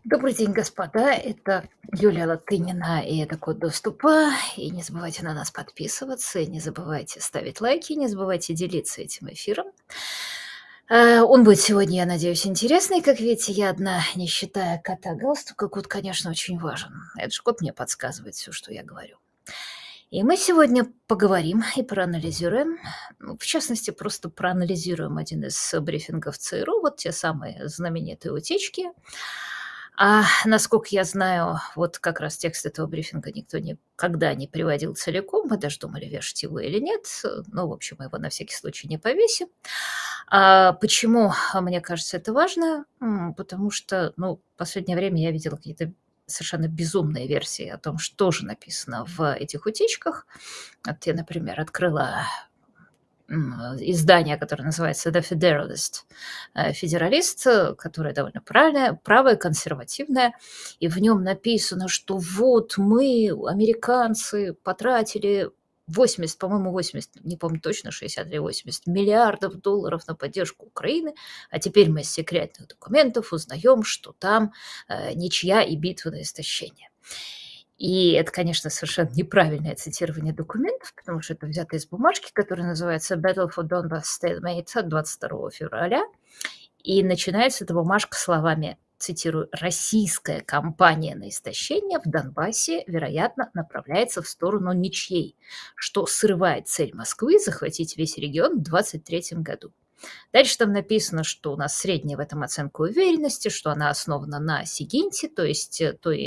Добрый день, господа. Это Юлия Латынина, и это код доступа. И не забывайте на нас подписываться, и не забывайте ставить лайки, не забывайте делиться этим эфиром. Он будет сегодня, я надеюсь, интересный. Как видите, я одна, не считая кота галстука. Кот, конечно, очень важен. Это же кот мне подсказывает все, что я говорю. И мы сегодня поговорим и проанализируем, в частности, просто проанализируем один из брифингов ЦРУ, вот те самые знаменитые утечки. Насколько я знаю, вот как раз текст этого брифинга никто никогда не приводил целиком. Мы даже думали, вешать его или нет. Ну, в общем, мы его на всякий случай не повесим. Почему, мне кажется, это важно? Потому что, ну, в последнее время я видела какие-то совершенно безумные версии о том, что же написано в этих утечках. Вот я, например, открыла издание, которое называется The Federalist, «Федералист», которое довольно правое, консервативное, и в нем написано, что вот мы, американцы, потратили 80, по-моему, 80, не помню точно, 60 или 80 миллиардов долларов на поддержку Украины, а теперь мы из секретных документов узнаем, что там ничья и битва на истощение. И это, конечно, совершенно неправильное цитирование документов, потому что это взято из бумажки, которая называется «Battle for Donbass Stalemate» от 22 февраля. И начинается эта бумажка словами, цитирую, «Российская кампания на истощение в Донбассе, вероятно, направляется в сторону ничьей, что срывает цель Москвы захватить весь регион в 2023 году». Дальше там написано, что у нас средняя в этом оценка уверенности, что она основана на сигинте, то есть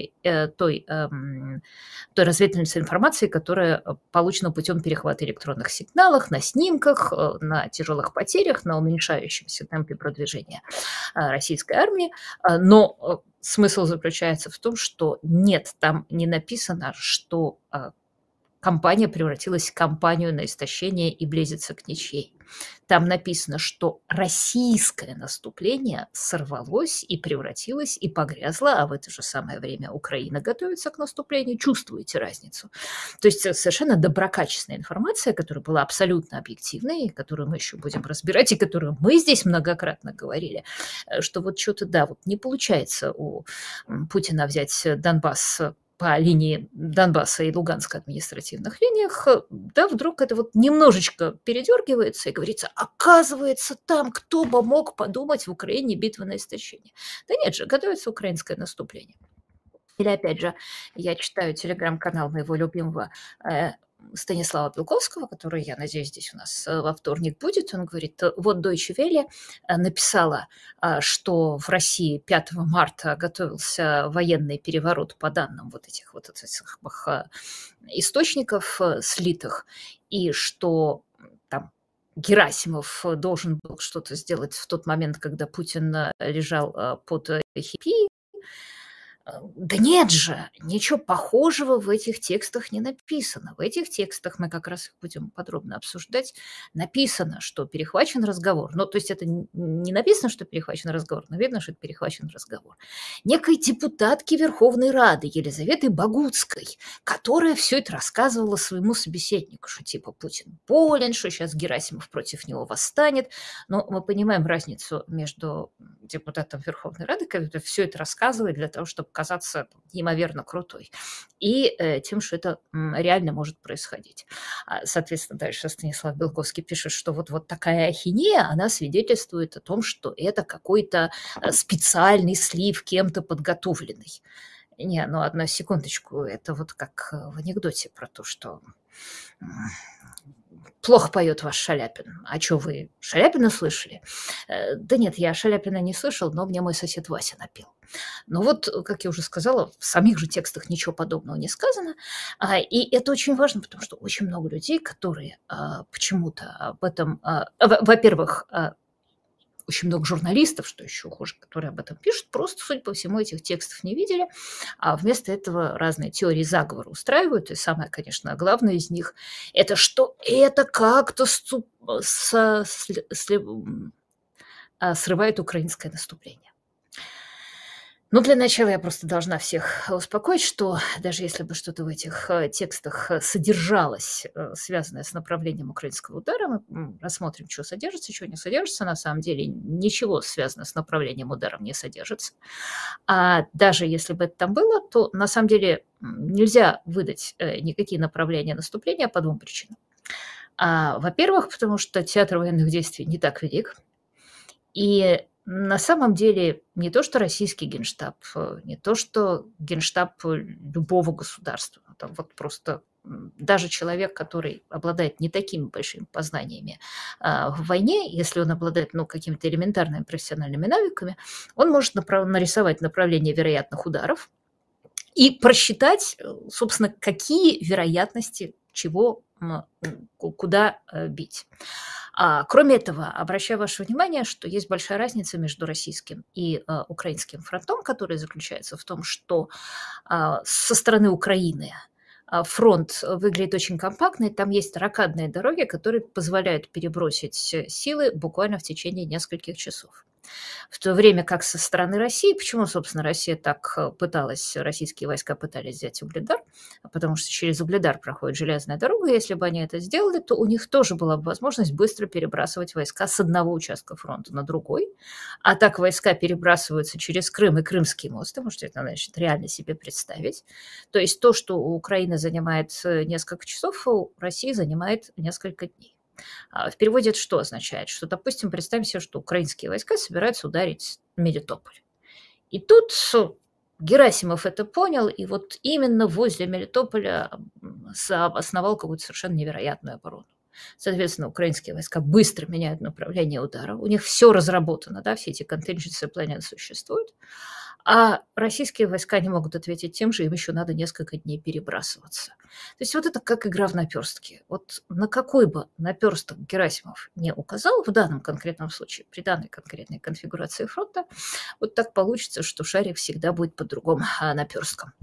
той разведывательной информации, которая получена путем перехвата электронных сигналов, на снимках, на тяжелых потерях, на уменьшающемся темпе продвижения российской армии. Но смысл заключается в том, что нет, там не написано, что кампания превратилась в кампанию на истощение и близится к ничьей. Там написано, что российское наступление сорвалось и превратилось и погрязло, а в это же самое время Украина готовится к наступлению. Чувствуете разницу? То есть совершенно доброкачественная информация, которая была абсолютно объективной, которую мы еще будем разбирать, и которую мы здесь многократно говорили, что вот что-то, да, вот не получается у Путина взять Донбасс по линии Донбасса и Луганской административных линиях, да, вдруг это вот немножечко передергивается и говорится, оказывается, там кто бы мог подумать в Украине битва на истощение. Да нет же, готовится украинское наступление. Или опять же, я читаю телеграм-канал моего любимого Станислава Белковского, который, я надеюсь, здесь у нас во вторник будет. Он говорит, вот Deutsche Welle написала, что в России 5 марта готовился военный переворот по данным вот этих источников слитых, и что там Герасимов должен был что-то сделать в тот момент, когда Путин лежал под Хипи. Да нет же, ничего похожего в этих текстах не написано. В этих текстах, мы как раз их будем подробно обсуждать, написано, что перехвачен разговор. Ну, то есть это не написано, что перехвачен разговор, но видно, что это перехвачен разговор. Некой депутатки Верховной Рады Елизаветы Богуцкой, которая все это рассказывала своему собеседнику, что типа Путин болен, что сейчас Герасимов против него восстанет. Но мы понимаем разницу между депутатом Верховной Рады, который все это рассказывает для того, чтобы казаться неимоверно крутой, и тем, что это реально может происходить. Соответственно, дальше Станислав Белковский пишет, что вот такая ахинея, она свидетельствует о том, что это какой-то специальный слив, кем-то подготовленный. Не, ну одну секундочку, это вот как в анекдоте про то, что плохо поет ваш Шаляпин. А что, вы Шаляпина слышали? Да нет, я Шаляпина не слышал, но мне мой сосед Вася напел. Но вот, как я уже сказала, в самих же текстах ничего подобного не сказано. И это очень важно, потому что очень много людей, которые почему-то об этом... Во-первых, очень много журналистов, что еще хуже, которые об этом пишут, просто, судя по всему, этих текстов не видели, а вместо этого разные теории заговора устраивают. И самое, конечно, главное из них – это что это как-то срывает украинское наступление. Ну, для начала я просто должна всех успокоить, что даже если бы что-то в этих текстах содержалось, связанное с направлением украинского удара, мы рассмотрим, что содержится, чего не содержится. На самом деле ничего связанного с направлением удара не содержится. А даже если бы это там было, то на самом деле нельзя выдать никакие направления наступления по двум причинам. Во-первых, потому что театр военных действий не так велик, и на самом деле не то, что российский генштаб, не то, что генштаб любого государства. Там вот просто даже человек, который обладает не такими большими познаниями в войне, если он обладает какими-то элементарными профессиональными навыками, он может нарисовать направление вероятных ударов и просчитать, собственно, какие вероятности чего куда бить. Кроме этого, обращаю ваше внимание, что есть большая разница между российским и украинским фронтом, которая заключается в том, что со стороны Украины фронт выглядит очень компактный, там есть рокадные дороги, которые позволяют перебросить силы буквально в течение нескольких часов. В то время как со стороны России, почему, собственно, Россия так пыталась, российские войска пытались взять Угледар, потому что через Угледар проходит железная дорога, и если бы они это сделали, то у них тоже была бы возможность быстро перебрасывать войска с одного участка фронта на другой, а так войска перебрасываются через Крым и Крымский мост, вы можете это, значит, реально себе представить. То есть то, что у Украины занимает несколько часов, у России занимает несколько дней. В переводе это что означает? Что, допустим, представим себе, что украинские войска собираются ударить Мелитополь. И тут Герасимов это понял, и вот именно возле Мелитополя основал какую-то совершенно невероятную оборону. Соответственно, украинские войска быстро меняют направление удара. У них все разработано, да, все эти contingency plans существуют. А российские войска не могут ответить тем же, им еще надо несколько дней перебрасываться. То есть вот это как игра в наперстки. Вот на какой бы наперсток Герасимов не указал в данном конкретном случае, при данной конкретной конфигурации фронта, вот так получится, что шарик всегда будет под другим наперстком.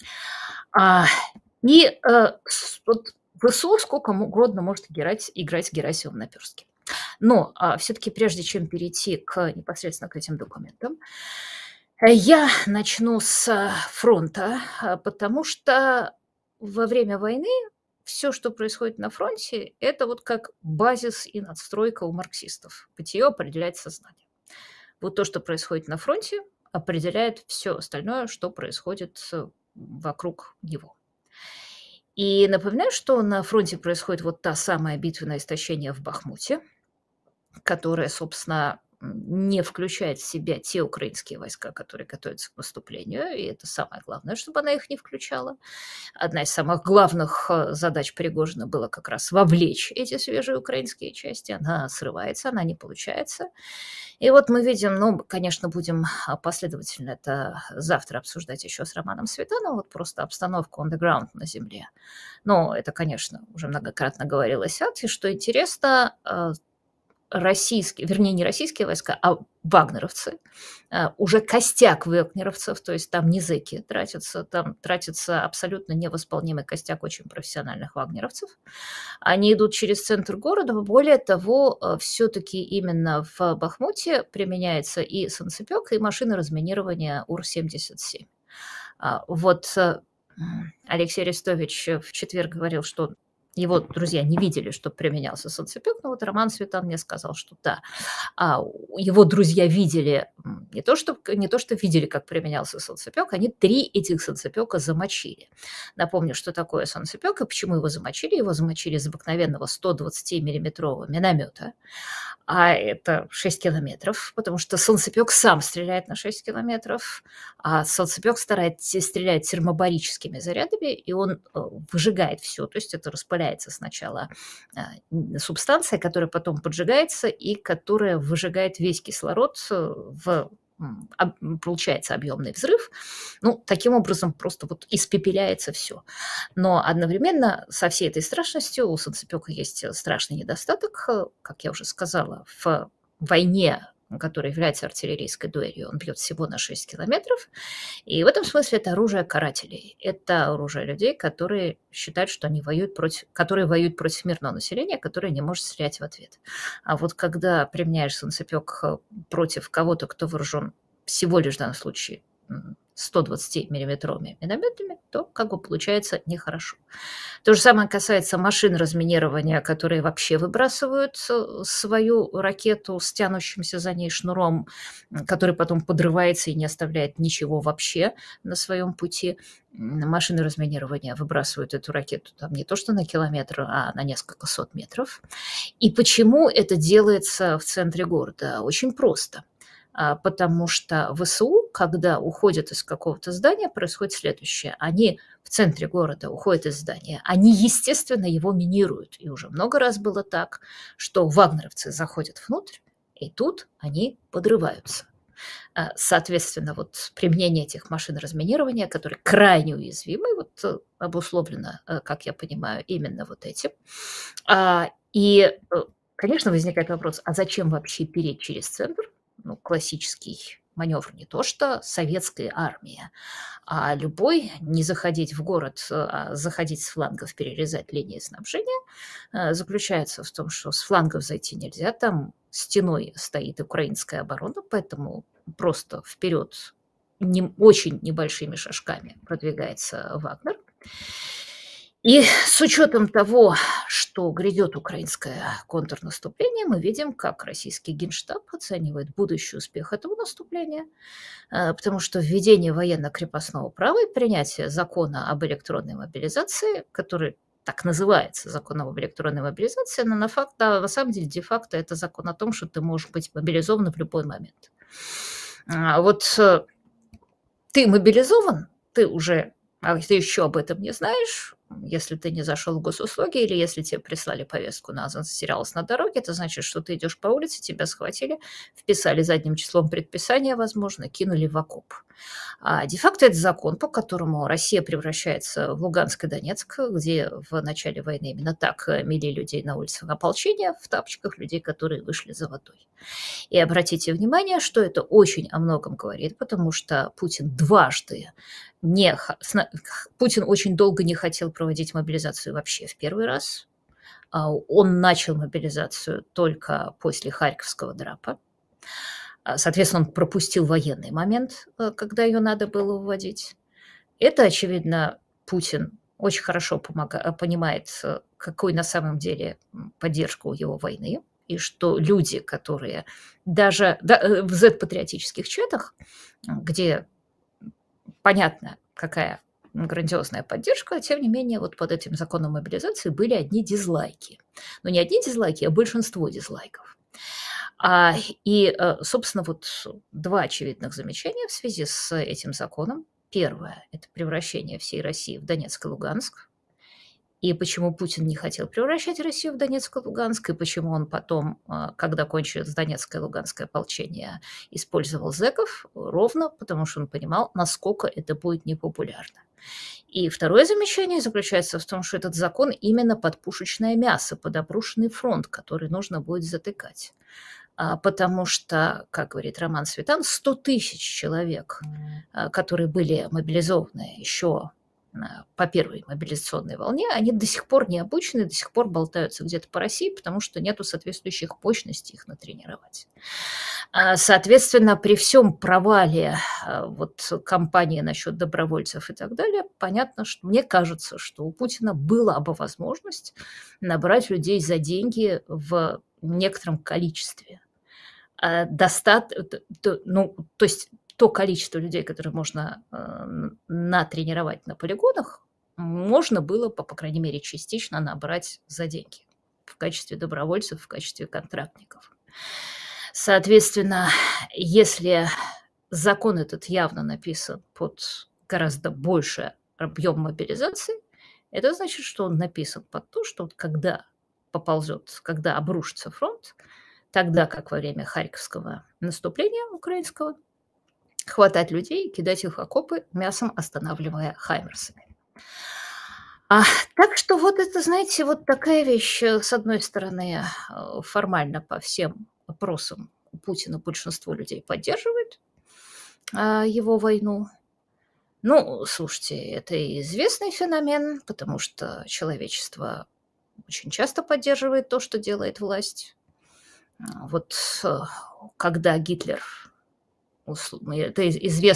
Вот ВСУ сколько угодно может играть Герасимов наперстки. Но все-таки прежде чем перейти непосредственно к этим документам, я начну с фронта, потому что во время войны все, что происходит на фронте, это вот как базис и надстройка у марксистов. Бытие определяет сознание. Вот то, что происходит на фронте, определяет все остальное, что происходит вокруг него. И напоминаю, что на фронте происходит вот та самая битва на истощение в Бахмуте, которая, собственно, не включает в себя те украинские войска, которые готовятся к наступлению, и это самое главное, чтобы она их не включала. Одна из самых главных задач Пригожина была как раз вовлечь эти свежие украинские части. Она срывается, она не получается. И вот мы видим, конечно, будем последовательно это завтра обсуждать еще с Романом Светановым, вот просто обстановку on the ground на земле. Но это, конечно, уже многократно говорилось, и что интересно, российские, вернее, не российские войска, а вагнеровцы, уже костяк вагнеровцев, то есть там не зэки тратятся, там тратится абсолютно невосполнимый костяк очень профессиональных вагнеровцев. Они идут через центр города. Более того, все-таки именно в Бахмуте применяется и санцепёк, и машины разминирования УР-77. Вот Алексей Арестович в четверг говорил, что его друзья не видели, что применялся санцепёк, но вот Роман Светан мне сказал, что да, его друзья видели, не то что видели, как применялся санцепёк, они 3 этих санцепёка замочили. Напомню, что такое санцепёк и почему его замочили. Его замочили из обыкновенного 120-миллиметрового миномета, а это 6 километров, потому что санцепёк сам стреляет на 6 километров, а санцепёк старается стрелять термобарическими зарядами, и он выжигает все, то есть это распыляется сначала субстанция, которая потом поджигается и которая выжигает весь кислород получается объемный взрыв. Таким образом просто вот испепеляется все. Но одновременно со всей этой страшностью у санцепёка есть страшный недостаток. Как я уже сказала, в войне, которая является артиллерийской дуэлью, он бьет всего на 6 километров. И в этом смысле это оружие карателей. Это оружие людей, которые считают, что они воюют против мирного населения, которое не может стрелять в ответ. А вот когда применяешь санцепёк против кого-то, кто вооружен всего лишь в данном случае 120-миллиметровыми минометами, то как бы получается нехорошо. То же самое касается машин разминирования, которые вообще выбрасывают свою ракету с тянущимся за ней шнуром, который потом подрывается и не оставляет ничего вообще на своем пути. Машины разминирования выбрасывают эту ракету там не то что на километр, а на несколько сот метров. И почему это делается в центре города? Очень просто. Потому что ВСУ, когда уходят из какого-то здания, происходит следующее. Они в центре города уходят из здания, они, естественно, его минируют. И уже много раз было так, что вагнеровцы заходят внутрь, и тут они подрываются. Соответственно, вот применение этих машин разминирования, которые крайне уязвимы, вот обусловлено, как я понимаю, именно вот этим. И, конечно, возникает вопрос, а зачем вообще переть через центр? Ну, классический маневр не то что советской армии, а любой не заходить в город, а заходить с флангов, перерезать линии снабжения, заключается в том, что с флангов зайти нельзя, там стеной стоит украинская оборона, поэтому просто вперед очень небольшими шажками продвигается Вагнер. И с учетом того, что грядет украинское контрнаступление, мы видим, как российский Генштаб оценивает будущий успех этого наступления, потому что введение военно-крепостного права и принятие закона об электронной мобилизации, который так называется закон об электронной мобилизации, но на самом деле де-факто это закон о том, что ты можешь быть мобилизован в любой момент. Ты мобилизован, ты еще об этом не знаешь, если ты не зашел в госуслуги или если тебе прислали повестку на затерялась на дороге, это значит, что ты идешь по улице, тебя схватили, вписали задним числом предписания, возможно, кинули в окоп. Де-факто это закон, по которому Россия превращается в Луганск и Донецк, где в начале войны именно так мели людей на улицах ополчения, в тапочках людей, которые вышли за водой. И обратите внимание, что это очень о многом говорит, потому что Путин Путин очень долго не хотел проводить мобилизацию вообще в первый раз. Он начал мобилизацию только после Харьковского драпа. Соответственно, он пропустил военный момент, когда ее надо было вводить. Это, очевидно, Путин очень хорошо понимает, какой на самом деле поддержка у его войны, и что люди, которые даже в Z-патриотических чатах, где понятно, какая грандиозная поддержка, тем не менее, вот под этим законом мобилизации были одни дизлайки. Но не одни дизлайки, а большинство дизлайков. Собственно, вот два очевидных замечания в связи с этим законом. Первое – это превращение всей России в Донецк и Луганск. И почему Путин не хотел превращать Россию в Донецк и Луганск, и почему он потом, когда кончилось Донецкое и Луганское ополчение, использовал зэков, ровно потому что он понимал, насколько это будет непопулярно. И второе замечание заключается в том, что этот закон именно под пушечное мясо, под опрушенный фронт, который нужно будет затыкать. Потому что, как говорит Роман Светан, 100 тысяч человек, которые были мобилизованы еще по первой мобилизационной волне, они до сих пор не обучены, до сих пор болтаются где-то по России, потому что нету соответствующих мощностей их натренировать. Соответственно, при всем провале вот кампании насчет добровольцев и так далее, понятно, что мне кажется, что у Путина была бы возможность набрать людей за деньги в некотором количестве. То есть то количество людей, которые можно натренировать на полигонах, можно было, по крайней мере, частично набрать за деньги в качестве добровольцев, в качестве контрактников. Соответственно, если закон этот явно написан под гораздо больший объем мобилизации, это значит, что он написан под то, что вот когда обрушится фронт, тогда как во время Харьковского наступления украинского, хватать людей, кидать их в окопы, мясом останавливая хаймерсами. Так что вот это, знаете, вот такая вещь, с одной стороны, формально по всем опросам у Путина большинство людей поддерживает его войну. Ну, слушайте, это известный феномен, потому что человечество очень часто поддерживает то, что делает власть. Вот когда Гитлер это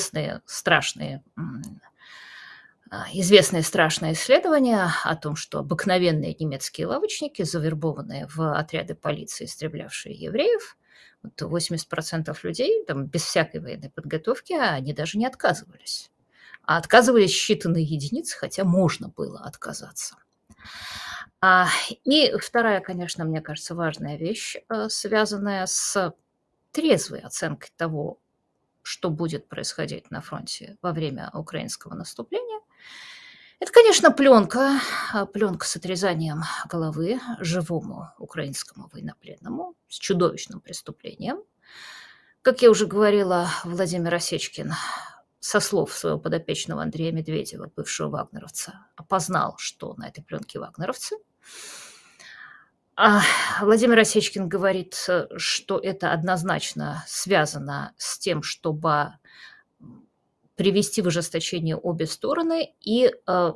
известные страшные исследования о том, что обыкновенные немецкие лавочники, завербованные в отряды полиции, истреблявшие евреев, вот 80% людей, там, без всякой военной подготовки, они даже не отказывались. А отказывались считанные единицы, хотя можно было отказаться. А, и вторая, конечно, мне кажется, важная вещь, связанная с трезвой оценкой того, что будет происходить на фронте во время украинского наступления. Это, конечно, пленка с отрезанием головы живому украинскому военнопленному с чудовищным преступлением. Как я уже говорила, Владимир Осечкин со слов своего подопечного Андрея Медведева, бывшего вагнеровца, опознал, что на этой пленке вагнеровцы. А Владимир Осечкин говорит, что это однозначно связано с тем, чтобы привести в ожесточение обе стороны и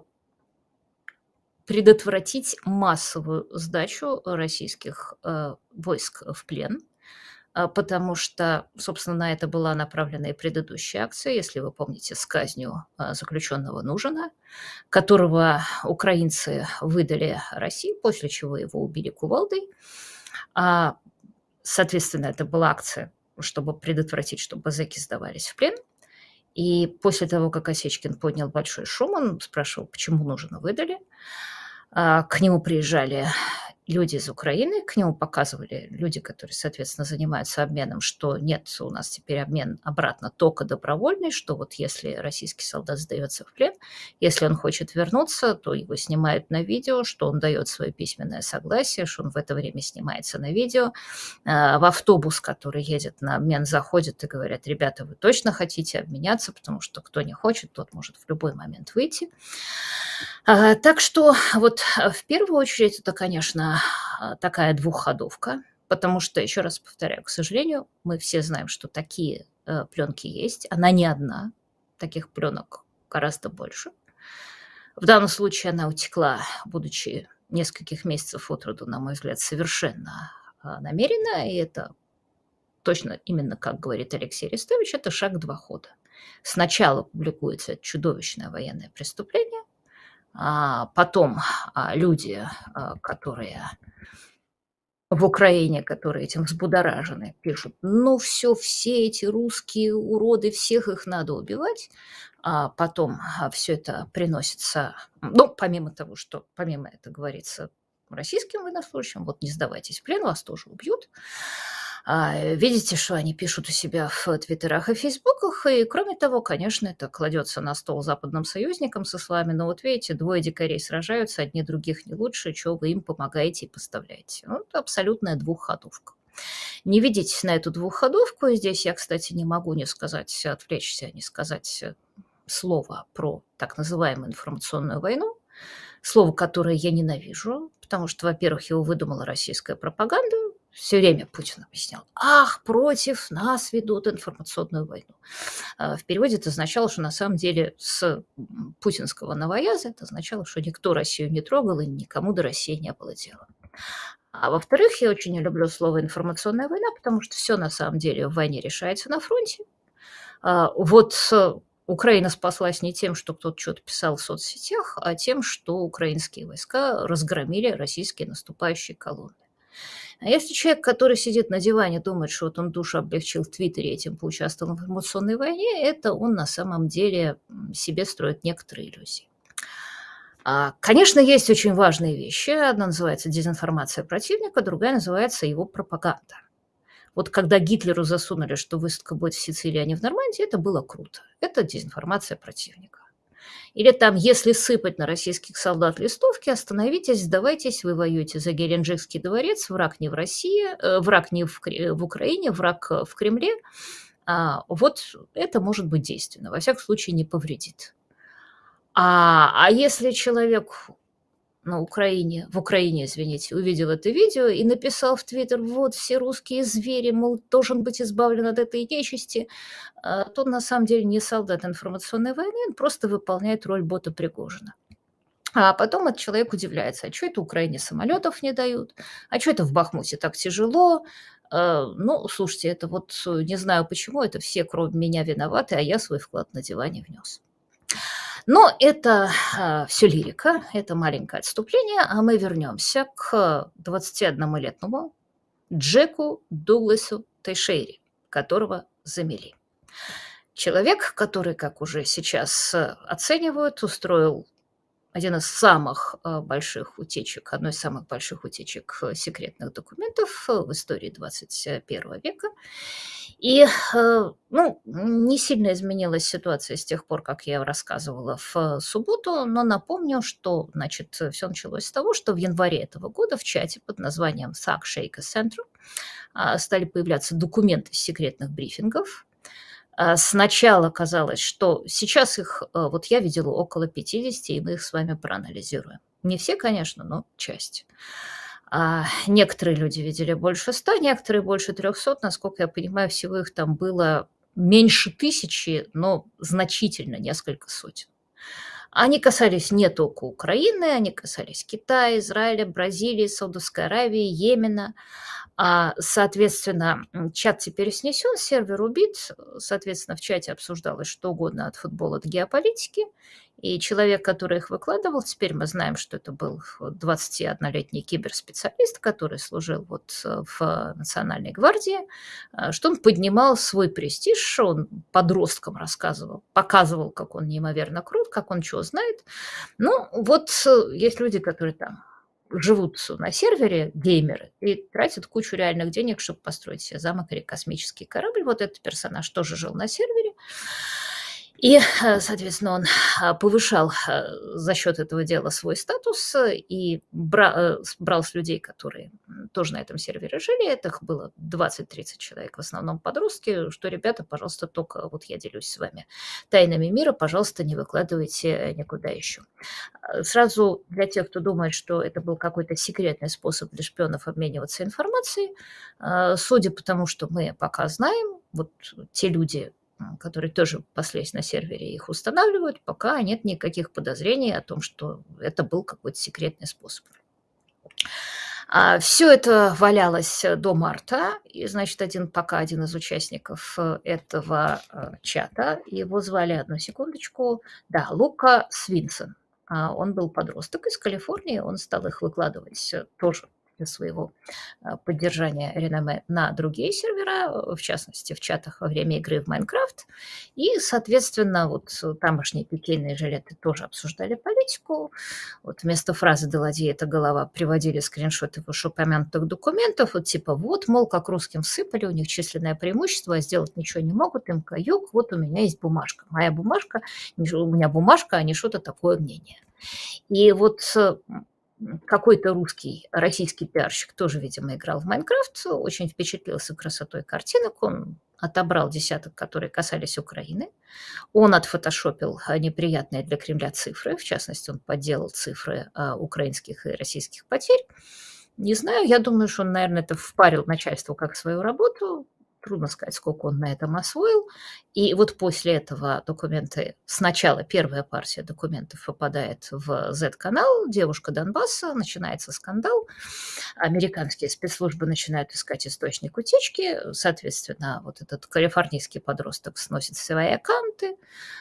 предотвратить массовую сдачу российских войск в плен, потому что, собственно, на это была направлена и предыдущая акция, если вы помните, с казнью заключенного Нужина, которого украинцы выдали России, после чего его убили кувалдой. Соответственно, это была акция, чтобы предотвратить, чтобы зэки сдавались в плен. И после того, как Осечкин поднял большой шум, он спрашивал, почему Нужина выдали. К нему приезжали люди из Украины, к нему показывали люди, которые, соответственно, занимаются обменом, что нет, у нас теперь обмен обратно только добровольный, что вот если российский солдат сдается в плен, если он хочет вернуться, то его снимают на видео, что он дает свое письменное согласие, что он в это время снимается на видео. В автобус, который едет на обмен, заходят и говорят, ребята, вы точно хотите обменяться, потому что кто не хочет, тот может в любой момент выйти. Так что вот в первую очередь это, конечно, такая двухходовка, потому что, еще раз повторяю, к сожалению, мы все знаем, что такие пленки есть. Она не одна, таких пленок гораздо больше. В данном случае она утекла, будучи нескольких месяцев от роду, на мой взгляд, совершенно намеренно, и это точно именно, как говорит Алексей Арестович, это шаг в два хода. Сначала публикуется чудовищное военное преступление, потом люди, которые в Украине, которые этим взбудоражены, пишут, ну все эти русские уроды, всех их надо убивать. Потом все это приносится, ну, помимо того, что, помимо этого говорится российским военнослужащим, вот не сдавайтесь в плен, вас тоже убьют. Видите, что они пишут у себя в твиттерах и фейсбуках, и кроме того, конечно, это кладется на стол западным союзникам со словами, ну вот видите, двое дикарей сражаются, одни других не лучше, чего вы им помогаете и поставляете. Ну, это абсолютная двухходовка. Не ведитесь на эту двухходовку, и здесь я, кстати, не могу не сказать, отвлечься, не сказать слово про так называемую информационную войну, слово, которое я ненавижу, потому что, во-первых, его выдумала российская пропаганда. Все время Путин объяснял, ах, против нас ведут информационную войну. В переводе это означало, что на самом деле с путинского новояза это означало, что никто Россию не трогал и никому до России не было дела. А во-вторых, я очень не люблю слово «информационная война», потому что все на самом деле в войне решается на фронте. Вот Украина спаслась не тем, что кто-то что-то писал в соцсетях, а тем, что украинские войска разгромили российские наступающие колонны. А если человек, который сидит на диване, думает, что вот он душу облегчил в Твиттере, этим поучаствовал в информационной войне, это он на самом деле себе строит некоторые иллюзии. Конечно, есть очень важные вещи. Одна называется дезинформация противника, другая называется его пропаганда. Вот когда Гитлеру засунули, что высадка будет в Сицилии, а не в Нормандии, это было круто. Это дезинформация противника. Или там, если сыпать на российских солдат листовки, остановитесь, сдавайтесь, вы воюете за Геленджикский дворец, враг не в России, враг не в Украине, враг в Кремле. Вот это может быть действенно, во всяком случае не повредит. А если человек в Украине, извините, увидел это видео и написал в Твиттер, вот все русские звери, мол, должен быть избавлен от этой нечисти, то на самом деле не солдат информационной войны, он просто выполняет роль бота Пригожина. А потом этот человек удивляется, а что это Украине самолетов не дают, а что это в Бахмуте так тяжело, Ну, слушайте, это вот не знаю почему, это все, кроме меня, виноваты, а я свой вклад на диване внес. Но это все лирика, это маленькое отступление, а мы вернемся к 21-летнему Джеку Дугласу Тейшейре, которого замели. Человек, который, как уже сейчас оценивают, устроил один из самых больших утечек, одной из самых больших утечек секретных документов в истории 21 века. И, ну, не сильно изменилась ситуация с тех пор, как я рассказывала в субботу, но напомню, что, значит, все началось с того, что в январе этого года в чате под названием Sack Shaker Center стали появляться документы секретных брифингов. Сначала казалось, что сейчас их, вот я видела около 50, и мы их с вами проанализируем. Не все, конечно, но часть. Некоторые люди видели больше 100, некоторые больше 300. Насколько я понимаю, всего их там было меньше 1000, но значительно несколько сотен. Они касались не только Украины, они касались Китая, Израиля, Бразилии, Саудовской Аравии, Йемена. Соответственно, чат теперь снесен, сервер убит. Соответственно, в чате обсуждалось что угодно от футбола до геополитики. И человек, который их выкладывал, теперь мы знаем, что это был 21-летний киберспециалист, который служил вот в Национальной гвардии, что он поднимал свой престиж, он подросткам рассказывал, показывал, как он неимоверно крут, как он чего знает. Ну, вот есть люди, которые там живут на сервере, геймеры, и тратят кучу реальных денег, чтобы построить себе замок или космический корабль. Вот этот персонаж тоже жил на сервере. И, соответственно, он повышал за счет этого дела свой статус и брал с людей, которые тоже на этом сервере жили. Это было 20-30 человек, в основном подростки, что, ребята, пожалуйста, только вот я делюсь с вами тайнами мира, пожалуйста, не выкладывайте никуда еще. Сразу для тех, кто думает, что это был какой-то секретный способ для шпионов обмениваться информацией, судя по тому, что мы пока знаем, вот те люди, которые тоже паслись на сервере, их устанавливают, пока нет никаких подозрений о том, что это был какой-то секретный способ. Все это валялось до марта, и, значит, пока один из участников этого чата, его звали, одну секундочку, да, Лука Свинсон. Он был подросток из Калифорнии, он стал их выкладывать тоже для своего поддержания реноме на другие сервера, в частности, в чатах во время игры в Майнкрафт. И, соответственно, вот тамошние пикейные жилеты тоже обсуждали политику. Вот вместо фразы «Деладье – это голова» приводили скриншоты вышеупомянутых документов, вот типа вот, мол, как русским всыпали, у них численное преимущество, а сделать ничего не могут, им каюк, вот у меня есть бумажка. Моя бумажка, у меня бумажка, а не что-то такое мнение. И вот какой-то российский пиарщик тоже, видимо, играл в Майнкрафт, очень впечатлился красотой картинок, он отобрал десяток, которые касались Украины, он отфотошопил неприятные для Кремля цифры, в частности, он подделал цифры украинских и российских потерь. Не знаю, я думаю, что он, наверное, это впарил начальству как свою работу. Трудно сказать, сколько он на этом освоил. И вот после этого документы, сначала первая партия документов попадает в Z-канал, девушка Донбасса, начинается скандал, американские спецслужбы начинают искать источник утечки, соответственно, вот этот калифорнийский подросток сносит свои аккаунты,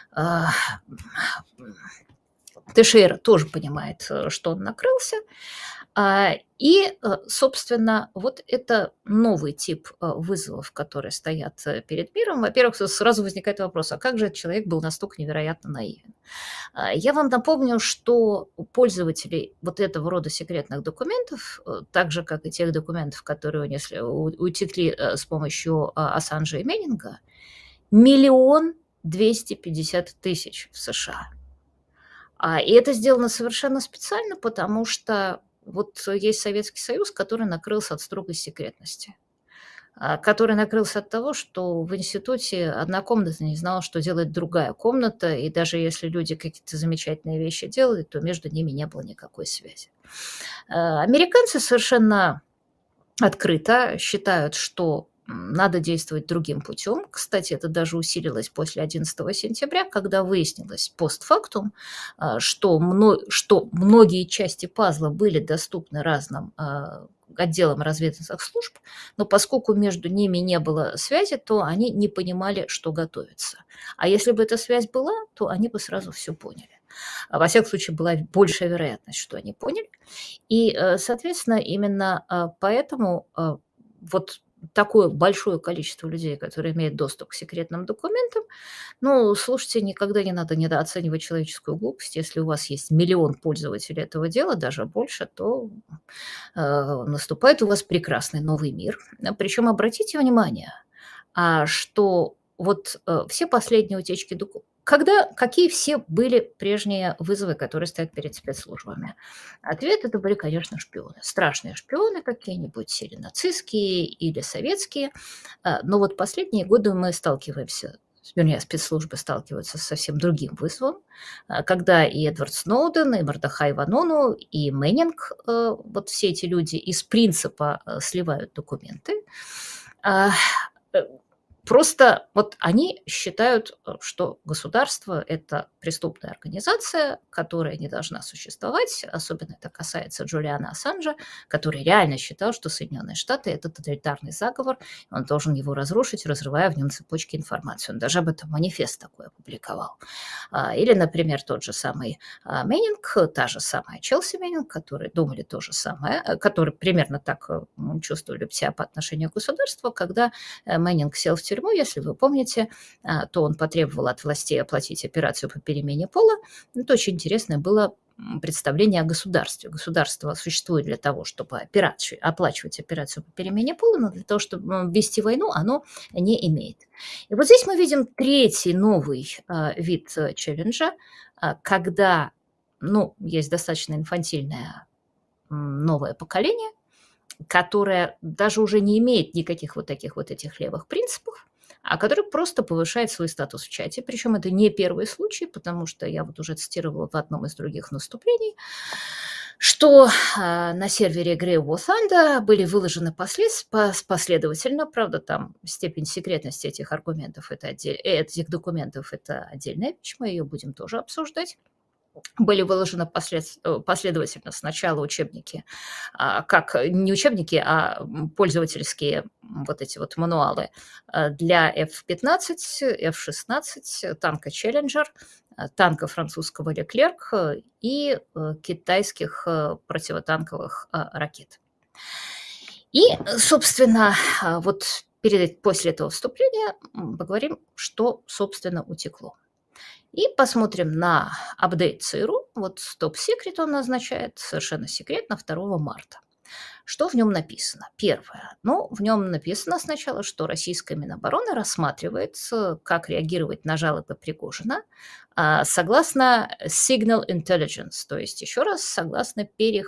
Тейшейра тоже понимает, что он накрылся. И, собственно, вот это новый тип вызовов, которые стоят перед миром. Во-первых, сразу возникает вопрос, а как же этот человек был настолько невероятно наивен? Я вам напомню, что у пользователей вот этого рода секретных документов, так же, как и тех документов, которые утекли с помощью Ассанжа и Меннинга, 1 250 000 в США. И это сделано совершенно специально, потому что вот есть Советский Союз, который накрылся от строгой секретности, который накрылся от того, что в институте одна комната не знала, что делает другая комната, и даже если люди какие-то замечательные вещи делали, то между ними не было никакой связи. Американцы совершенно открыто считают, что надо действовать другим путем. Кстати, это даже усилилось после 11 сентября, когда выяснилось постфактум, что многие части пазла были доступны разным отделом разведывательных служб, но поскольку между ними не было связи, то они не понимали, что готовится. А если бы эта связь была, то они бы сразу все поняли. Во всяком случае, была большая вероятность, что они поняли. И, соответственно, именно поэтому вот такое большое количество людей, которые имеют доступ к секретным документам, ну, слушайте, никогда не надо недооценивать человеческую глупость. Если у вас есть миллион пользователей этого дела, даже больше, то наступает у вас прекрасный новый мир. Причем обратите внимание, что вот все последние утечки документов, какие все были прежние вызовы, которые стоят перед спецслужбами? Ответ – это были, конечно, шпионы. Страшные шпионы какие-нибудь, или нацистские, или советские. Но вот последние годы мы сталкиваемся, вернее, спецслужбы сталкиваются с совсем другим вызовом, когда и Эдвард Сноуден, и Мордехай Ванону, и Мэннинг, вот все эти люди из принципа сливают документы. А, э, Просто вот они считают, что государство – это преступная организация, которая не должна существовать. Особенно это касается Джулиана Ассанжа, который реально считал, что Соединенные Штаты – это тоталитарный заговор, он должен его разрушить, разрывая в нем цепочки информации. Он даже об этом манифест такой опубликовал. Или, например, тот же самый Мэннинг, та же самая Челси Мэннинг, которые думали то же самое, которые примерно так чувствовали себя по отношению к государству, когда Мэннинг сел в тюрьму, если вы помните, то он потребовал от властей оплатить операцию по перемене пола. Это очень интересное было представление о государстве. Государство существует для того, чтобы оплачивать операцию по перемене пола, но для того, чтобы вести войну, оно не имеет. И вот здесь мы видим третий новый вид челленджа, когда есть достаточно инфантильное новое поколение, которое даже уже не имеет никаких вот таких вот этих левых принципов, а который просто повышает свой статус в чате. Причем это не первый случай, потому что я вот уже цитировала в одном из других наступлений, что на сервере Grey War Thunder были выложены последовательно, правда, там степень секретности этих аргументов, этих документов, это отдельная вещь, мы ее будем тоже обсуждать. Были выложены последовательно сначала учебники, как не учебники, а пользовательские вот эти вот мануалы для F-15, F-16, танка Challenger, танка французского Леклерк и китайских противотанковых ракет. И, собственно, вот после этого вступления поговорим, что, собственно, утекло. И посмотрим на апдейт ЦРУ. Вот Top Secret он означает совершенно секретно 2 марта. Что в нем написано? Первое. В нем написано сначала, что российская Минобороны рассматривает, как реагировать на жалобы Пригожина согласно Signal Intelligence, то есть, еще раз, согласно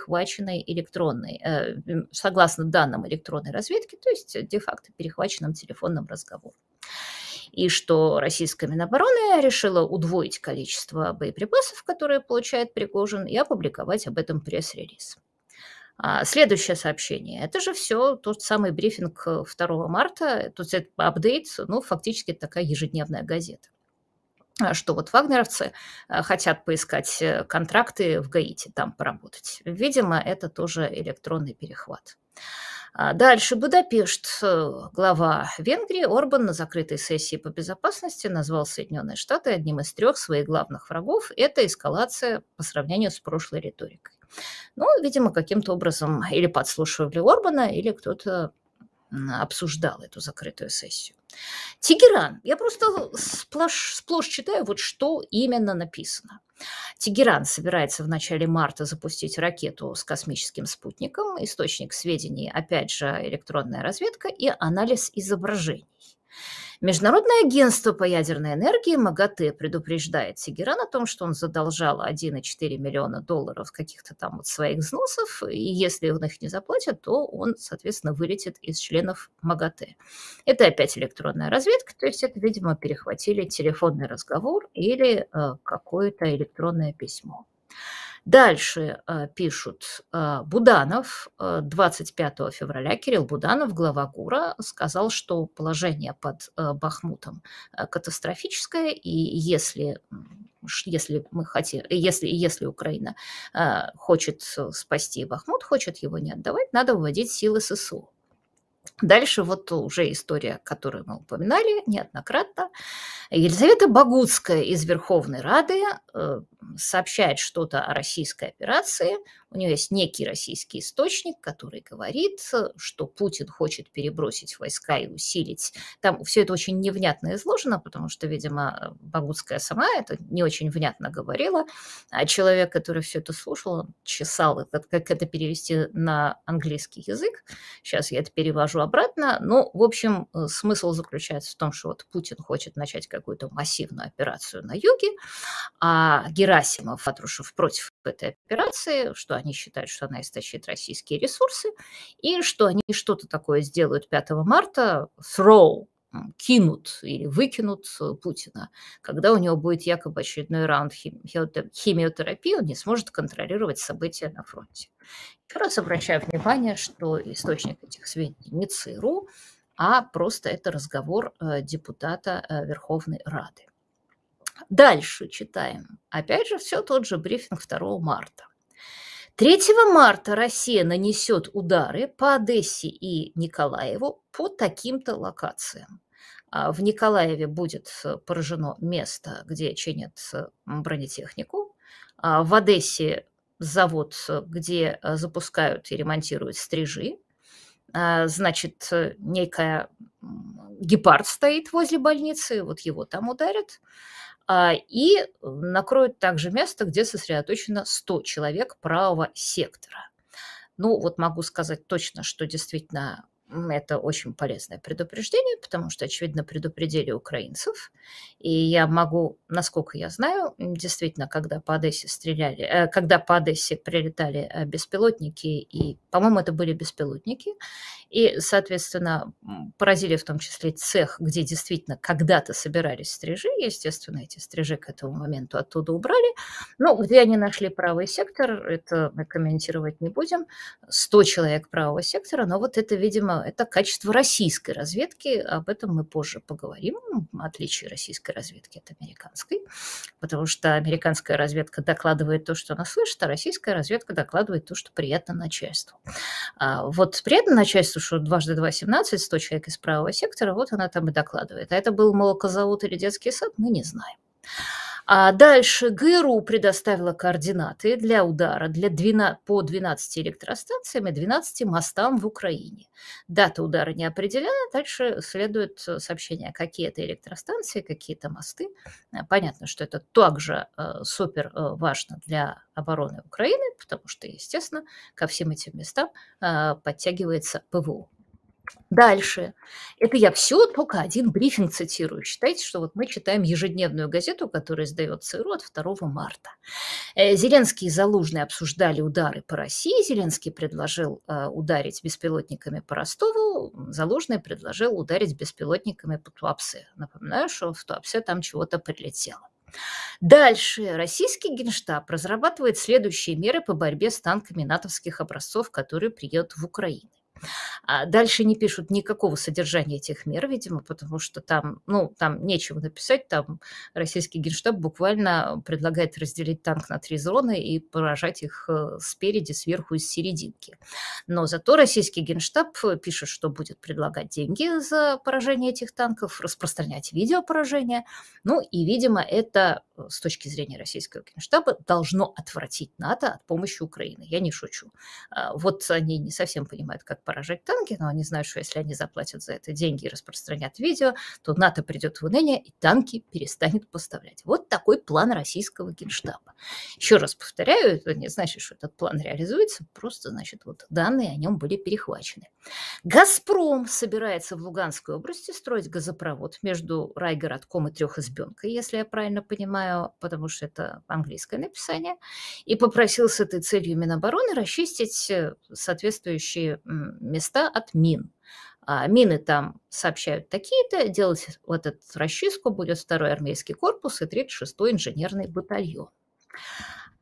согласно данным электронной разведки, то есть, де-факто перехваченным телефонным разговором. И что российская Минобороны решила удвоить количество боеприпасов, которые получает Пригожин, и опубликовать об этом пресс-релиз. Следующее сообщение. Это же все тот самый брифинг 2 марта, то есть это апдейт, фактически такая ежедневная газета. Что вот вагнеровцы хотят поискать контракты в Гаити, там поработать. Видимо, это тоже электронный перехват. Дальше Будапешт. Глава Венгрии Орбан на закрытой сессии по безопасности назвал Соединенные Штаты одним из 3 своих главных врагов. Это эскалация по сравнению с прошлой риторикой. Видимо, каким-то образом или подслушивали Орбана, или кто-то обсуждал эту закрытую сессию. Тегеран. Я просто сплошь читаю, вот что именно написано. Тегеран собирается в начале марта запустить ракету с космическим спутником. Источник сведений, опять же, электронная разведка и анализ изображений. Международное агентство по ядерной энергии МАГАТЭ предупреждает Тегеран о том, что он задолжал $1,4 миллиона каких-то там вот своих взносов, и если он их не заплатит, то он, соответственно, вылетит из членов МАГАТЭ. Это опять электронная разведка, то есть это, видимо, перехватили телефонный разговор или какое-то электронное письмо. Дальше, пишут, Буданов, 25 февраля Кирилл Буданов, глава ГУРа, сказал, что положение под, Бахмутом, катастрофическое, и если мы хотим, если Украина, хочет спасти Бахмут, хочет его не отдавать, надо выводить силы ССУ. Дальше вот уже история, которую мы упоминали неоднократно. Елизавета Богуцкая из Верховной Рады сообщает что-то о российской операции. У нее есть некий российский источник, который говорит, что Путин хочет перебросить войска и усилить. Там все это очень невнятно изложено, потому что, видимо, Богуцкая сама это не очень внятно говорила, а человек, который все это слушал, он чесал, как это перевести на английский язык. Сейчас я это перевожу обратно. Ну, в общем, смысл заключается в том, что вот Путин хочет начать какую-то массивную операцию на юге, а Герасимов, Патрушев против этой операции, что они считают, что она истощит российские ресурсы, и что они что-то такое сделают 5 марта, кинут или выкинут Путина, когда у него будет якобы очередной раунд химиотерапии, он не сможет контролировать события на фронте. Еще раз обращаю внимание, что источник этих сведений не ЦРУ, а просто это разговор депутата Верховной Рады. Дальше читаем. Опять же, все тот же брифинг 2 марта. 3 марта Россия нанесет удары по Одессе и Николаеву по таким-то локациям. В Николаеве будет поражено место, где чинят бронетехнику. В Одессе завод, где запускают и ремонтируют стрижи. Значит, некая гепард стоит возле больницы, вот его там ударят. И накроют также место, где сосредоточено 100 человек правого сектора. Ну, вот могу сказать точно, что действительно это очень полезное предупреждение, потому что, очевидно, предупредили украинцев. И я могу, насколько я знаю, действительно, когда по Одессе стреляли, когда по Одессе прилетали беспилотники, и, по-моему, это были беспилотники, и, соответственно, поразили в том числе цех, где действительно когда-то собирались стрижи. Естественно, эти стрижи к этому моменту оттуда убрали. Но где они нашли правый сектор, это мы комментировать не будем. 100 человек правого сектора, но вот это, видимо, это качество российской разведки. Об этом мы позже поговорим. Отличие российской разведки от американской. Потому что американская разведка докладывает то, что она слышит, а российская разведка докладывает то, что приятно начальству. Вот приятно начальству, что дважды 2 – 17, 100 человек из правого сектора, вот она там и докладывает. А это был молокозавод или детский сад, мы не знаем. А дальше ГРУ предоставила координаты для удара по 12 электростанциям и 12 мостам в Украине. Дата удара не определена, дальше следует сообщение, какие это электростанции, какие-то мосты. Понятно, что это также супер важно для обороны Украины, потому что, естественно, ко всем этим местам подтягивается ПВО. Дальше. Это я все только один брифинг цитирую. Считайте, что вот мы читаем ежедневную газету, которая издает ЦРУ от 2 марта. Зеленский и Залужный обсуждали удары по России. Зеленский предложил ударить беспилотниками по Ростову. Залужный предложил ударить беспилотниками по Туапсе. Напоминаю, что в Туапсе там чего-то прилетело. Дальше. Российский Генштаб разрабатывает следующие меры по борьбе с танками натовских образцов, которые приедут в Украину. Дальше не пишут никакого содержания этих мер, видимо, потому что там нечего написать. Там российский Генштаб буквально предлагает разделить танк на 3 зоны и поражать их спереди, сверху и с серединки. Но зато российский Генштаб пишет, что будет предлагать деньги за поражение этих танков, распространять видео поражения. Ну и, видимо, это с точки зрения российского Генштаба должно отвратить НАТО от помощи Украины. Я не шучу. Вот они не совсем понимают, как поражать танки, но они знают, что если они заплатят за это деньги и распространят видео, то НАТО придет в уныние и танки перестанет поставлять. Вот такой план российского Генштаба. Еще раз повторяю, это не значит, что этот план реализуется, просто, значит, вот данные о нем были перехвачены. «Газпром» собирается в Луганской области строить газопровод между райгородком и Трехизбенкой, если я правильно понимаю, потому что это английское написание, и попросил с этой целью Минобороны расчистить соответствующие места от мин. Мины там сообщают такие-то, делать вот эту расчистку будет 2-й армейский корпус и 36-й инженерный батальон.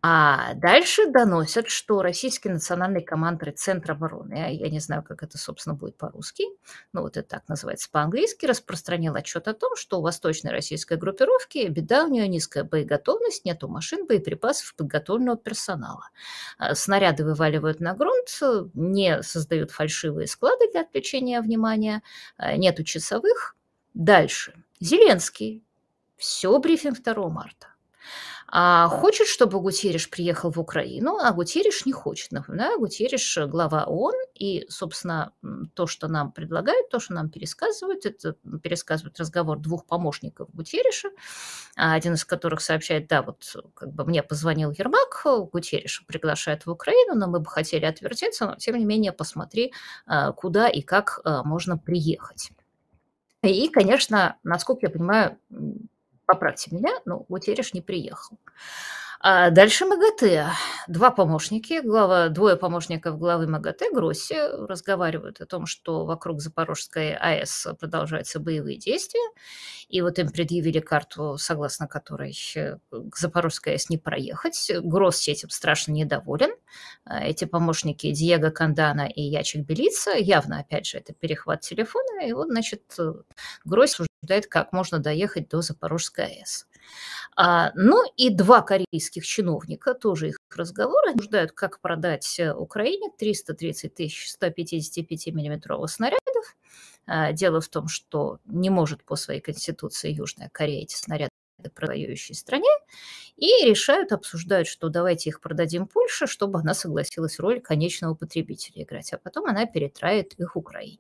А дальше доносят, что российский национальный командир Центра обороны, я не знаю, как это, собственно, будет по-русски, но вот это так называется по-английски, распространил отчет о том, что у восточной российской группировки беда, у нее низкая боеготовность, нету машин, боеприпасов, подготовленного персонала. Снаряды вываливают на грунт, не создают фальшивые склады для отвлечения внимания, нету часовых. Дальше. Зеленский. Все, брифинг 2 марта. Хочет, чтобы Гутерриш приехал в Украину, а Гутерриш не хочет. Напоминаю, Гутерриш глава ООН, и, собственно, то, что нам предлагают, то, что нам пересказывают, это пересказывают разговор 2 помощников Гутерриша, один из которых сообщает: да, вот как бы мне позвонил Ермак, Гутерриша приглашает в Украину, но мы бы хотели отвертеться, но тем не менее посмотри, куда и как можно приехать. И, конечно, насколько я понимаю, поправьте меня, но Гутерриш не приехал. Дальше МАГАТЭ. 2 помощники, двое помощников главы МАГАТЭ, Гросси, разговаривают о том, что вокруг Запорожской АЭС продолжаются боевые действия. И вот им предъявили карту, согласно которой к Запорожской АЭС не проехать. Гросси этим страшно недоволен. Эти помощники Диего Кандана и Ячик Белица, явно, опять же, это перехват телефона. И вот, значит, Гросси обсуждает, как можно доехать до Запорожской АЭС. Ну и 2 корейских чиновника, тоже их разговоры, обсуждают, как продать Украине 330 тысяч 155-миллиметровых снарядов. Дело в том, что не может по своей конституции Южная Корея эти снаряды воюющей стране, и решают, обсуждают, что давайте их продадим Польше, чтобы она согласилась роль конечного потребителя играть, а потом она перетравит их Украине.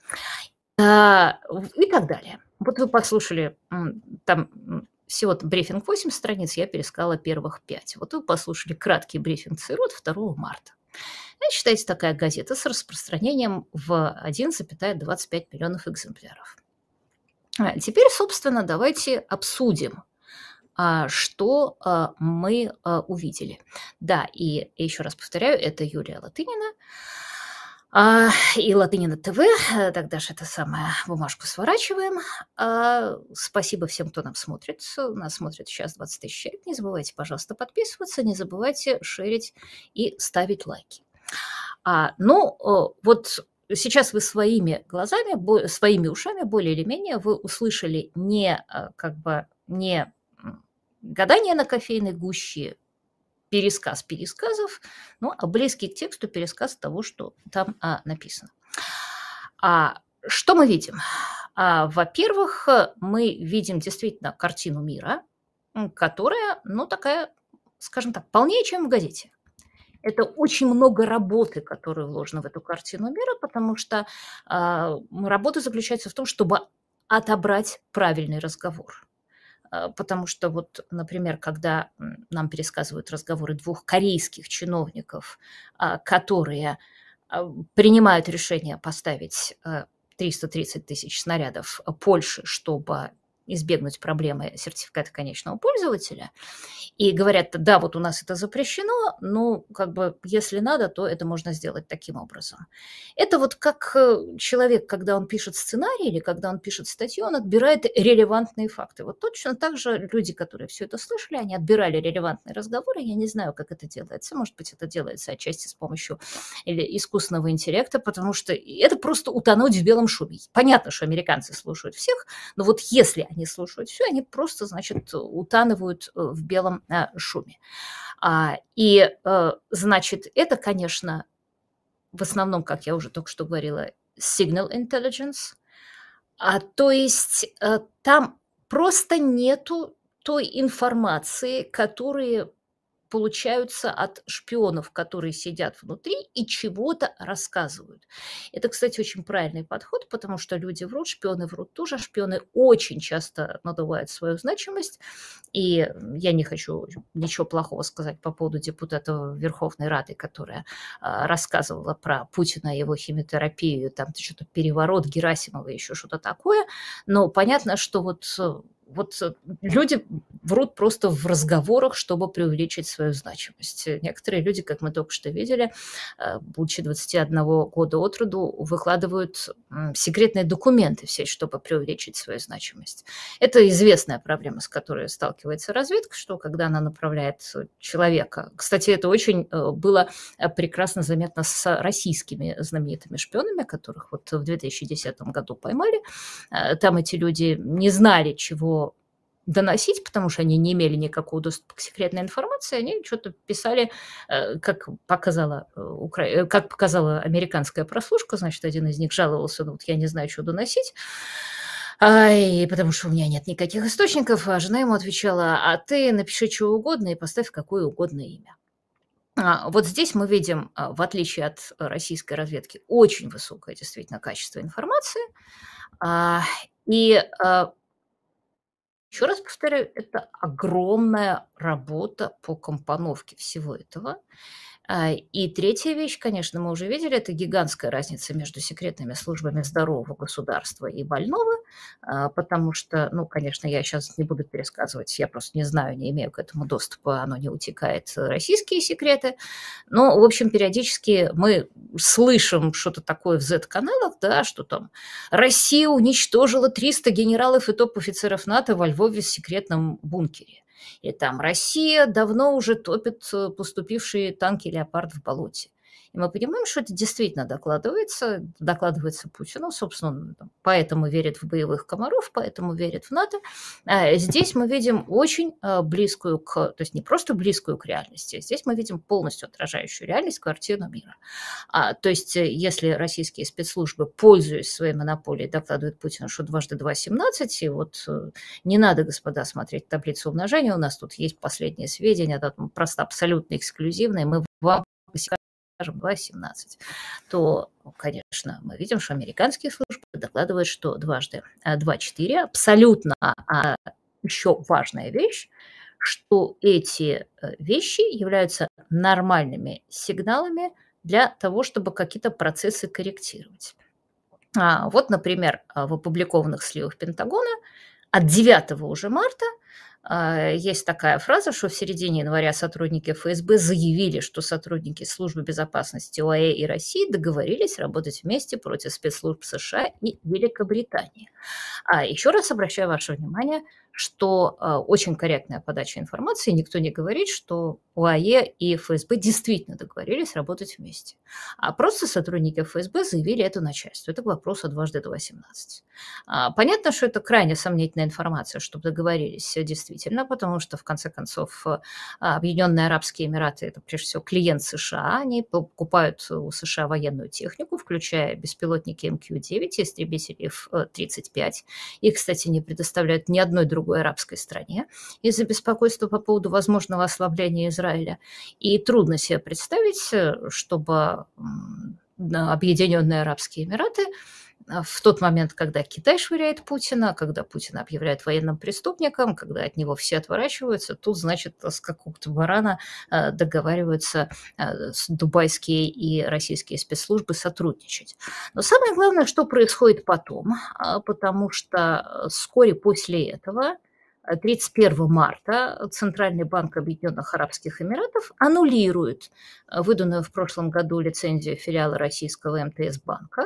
И так далее. Вот вы послушали, там всего брифинг 8 страниц, я пересказала первых 5. Вот вы послушали краткий брифинг ЦРУ 2 марта. Это считается такая газета с распространением в 1,25 миллионов экземпляров. Теперь, собственно, давайте обсудим, что мы увидели. Да, и еще раз повторяю, это Юлия Латынина. И Латынина ТВ. Тогда же это самое, бумажку сворачиваем. Спасибо всем, кто нам смотрит. Нас смотрит сейчас 20 тысяч человек. Не забывайте, пожалуйста, подписываться, не забывайте шерить и ставить лайки. Вот сейчас вы своими глазами, своими ушами более или менее вы услышали не гадание на кофейной гуще, пересказ пересказов, а близкий к тексту пересказ того, что там написано. Что мы видим? Во-первых, мы видим действительно картину мира, которая, такая, скажем так, полнее, чем в газете. Это очень много работы, которая вложена в эту картину мира, потому что работа заключается в том, чтобы отобрать правильный разговор. Потому что вот, например, когда нам пересказывают разговоры 2 корейских чиновников, которые принимают решение поставить 330 тысяч снарядов Польше, чтобы избегнуть проблемы сертификата конечного пользователя, и говорят: да, вот у нас это запрещено, но если надо, то это можно сделать таким образом. Это вот как человек, когда он пишет сценарий или когда он пишет статью, он отбирает релевантные факты. Вот точно так же люди, которые все это слышали, они отбирали релевантные разговоры. Я не знаю, как это делается. Может быть, это делается отчасти с помощью или искусственного интеллекта, потому что это просто утонуть в белом шуме. Понятно, что американцы слушают всех, но вот если они слушают все, они просто, значит, утанывают в белом шуме. Значит, это, конечно, в основном, как я уже только что говорила, signal intelligence, то есть там просто нету той информации, которые получаются от шпионов, которые сидят внутри и чего-то рассказывают. Это, кстати, очень правильный подход, потому что люди врут, шпионы врут тоже. Шпионы очень часто надувают свою значимость. И я не хочу ничего плохого сказать по поводу депутата Верховной Рады, которая рассказывала про Путина, его химиотерапию, там что-то переворот Герасимова, еще что-то такое. Но понятно, что вот вот люди врут просто в разговорах, чтобы преувеличить свою значимость. Некоторые люди, как мы только что видели, будучи 21 года от роду, выкладывают секретные документы в сеть, чтобы преувеличить свою значимость. Это известная проблема, с которой сталкивается разведка, что когда она направляет человека... Кстати, это очень было прекрасно заметно с российскими знаменитыми шпионами, которых вот в 2010 году поймали. Там эти люди не знали, чего доносить, потому что они не имели никакого доступа к секретной информации, они что-то писали, как показала американская прослушка, значит, один из них жаловался, ну вот я не знаю, что доносить, потому что у меня нет никаких источников, а жена ему отвечала, а ты напиши что угодно и поставь какое угодно имя. Вот здесь мы видим, в отличие от российской разведки, очень высокое действительно качество информации. И еще раз повторяю, это огромная работа по компоновке всего этого. И третья вещь, конечно, мы уже видели, это гигантская разница между секретными службами здорового государства и больного, потому что, ну, конечно, я сейчас не буду пересказывать, я просто не знаю, не имею к этому доступа, оно не утекает, российские секреты. Но, в общем, периодически мы слышим что-то такое в Z-каналах, да, что там Россия уничтожила 300 генералов и топ-офицеров НАТО во Львове в секретном бункере. И там Россия давно уже топит поступившие танки «Леопард» в болоте. И мы понимаем, что это действительно докладывается Путину, собственно, он там поэтому верит в боевых комаров, поэтому верит в НАТО. Здесь мы видим очень близкую то есть не просто близкую к реальности, здесь мы видим полностью отражающую реальность, картину мира. То есть если российские спецслужбы, пользуясь своей монополией, докладывают Путину, что дважды два 17, и вот не надо, господа, смотреть таблицу умножения, у нас тут есть последние сведения, это просто абсолютно эксклюзивные, мы вам скажем 2,17, то, конечно, мы видим, что американские службы докладывают, что дважды 2,4 абсолютно еще важная вещь, что эти вещи являются нормальными сигналами для того, чтобы какие-то процессы корректировать. Вот, например, в опубликованных сливах Пентагона от 9 уже марта есть такая фраза, что в середине января сотрудники ФСБ заявили, что сотрудники Службы безопасности ОАЭ и России договорились работать вместе против спецслужб США и Великобритании. Еще раз обращаю ваше внимание, что очень корректная подача информации. Никто не говорит, что ОАЭ и ФСБ действительно договорились работать вместе. А просто сотрудники ФСБ заявили это начальству. Это к вопросу дважды 2,17. Понятно, что это крайне сомнительная информация, чтобы договорились действительно, потому что, в конце концов, Объединенные Арабские Эмираты – это, прежде всего, клиент США. Они покупают у США военную технику, включая беспилотники МК-9 и истребители F-35. Их, кстати, не предоставляют ни одной другой арабской стране из-за беспокойства по поводу возможного ослабления Израиля. И трудно себе представить, чтобы Объединенные Арабские Эмираты в тот момент, когда Китай швыряет Путина, когда Путина объявляют военным преступником, когда от него все отворачиваются, тут, значит, с какого-то барана договариваются дубайские и российские спецслужбы сотрудничать. Но самое главное, что происходит потом, потому что вскоре после этого, 31 марта, Центральный банк Объединенных Арабских Эмиратов аннулирует выданную в прошлом году лицензию филиала российского МТС-банка,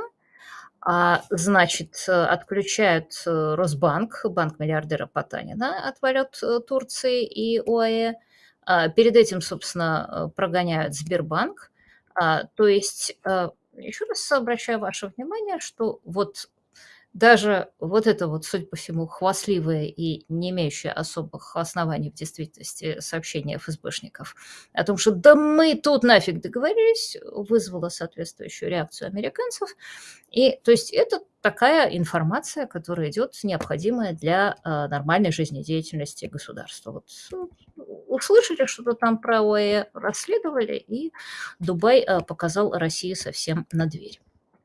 значит, отключают Росбанк, банк миллиардера Потанина от валют Турции и ОАЭ. Перед этим, собственно, прогоняют Сбербанк. То есть, еще раз обращаю ваше внимание, что вот даже вот это вот, судя по всему, хвастливое и не имеющее особых оснований в действительности сообщение ФСБшников о том, что да мы тут нафиг договорились, вызвало соответствующую реакцию американцев. И то есть это такая информация, которая идет необходимая для нормальной жизнедеятельности государства. Вот услышали что-то там про ОАЭ, расследовали, и Дубай показал России совсем на дверь.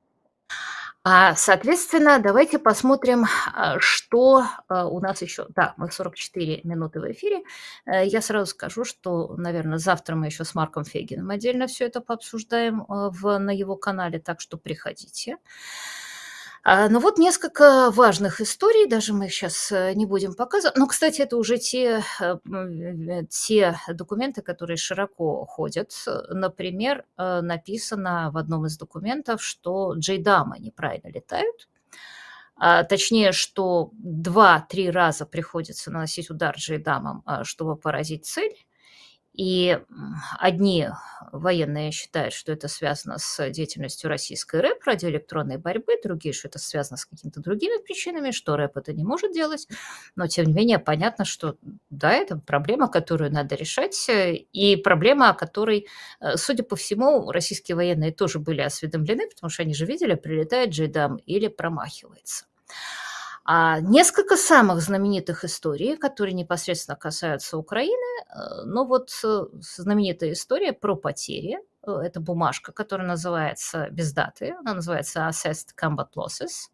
Соответственно, давайте посмотрим, что у нас еще. Да, мы 44 минуты в эфире. Я сразу скажу, что, наверное, завтра мы еще с Марком Фейгиным отдельно все это пообсуждаем на его канале, так что приходите. Ну вот несколько важных историй, даже мы их щас, не будем показывать. Но, кстати, это уже те документы, которые широко ходят. Например, написано в одном из документов, что джейдамы неправильно летают. Точнее, что 2-3 раза приходится наносить удар джейдамом, чтобы поразить цель. И, одни военные считают, что это связано с деятельностью российской РЭБ, радиоэлектронной борьбы, другие, что это связано с какими-то другими причинами, что РЭБ это не может делать. Но тем не менее понятно, что да, это проблема, которую надо решать, и проблема, о которой, судя по всему, российские военные тоже были осведомлены, потому что они же видели, прилетает JDAM или промахивается. Несколько самых знаменитых историй, которые непосредственно касаются Украины. Ну вот, знаменитая история про потери. Это бумажка, которая называется без даты, она называется Assessed Combat Losses.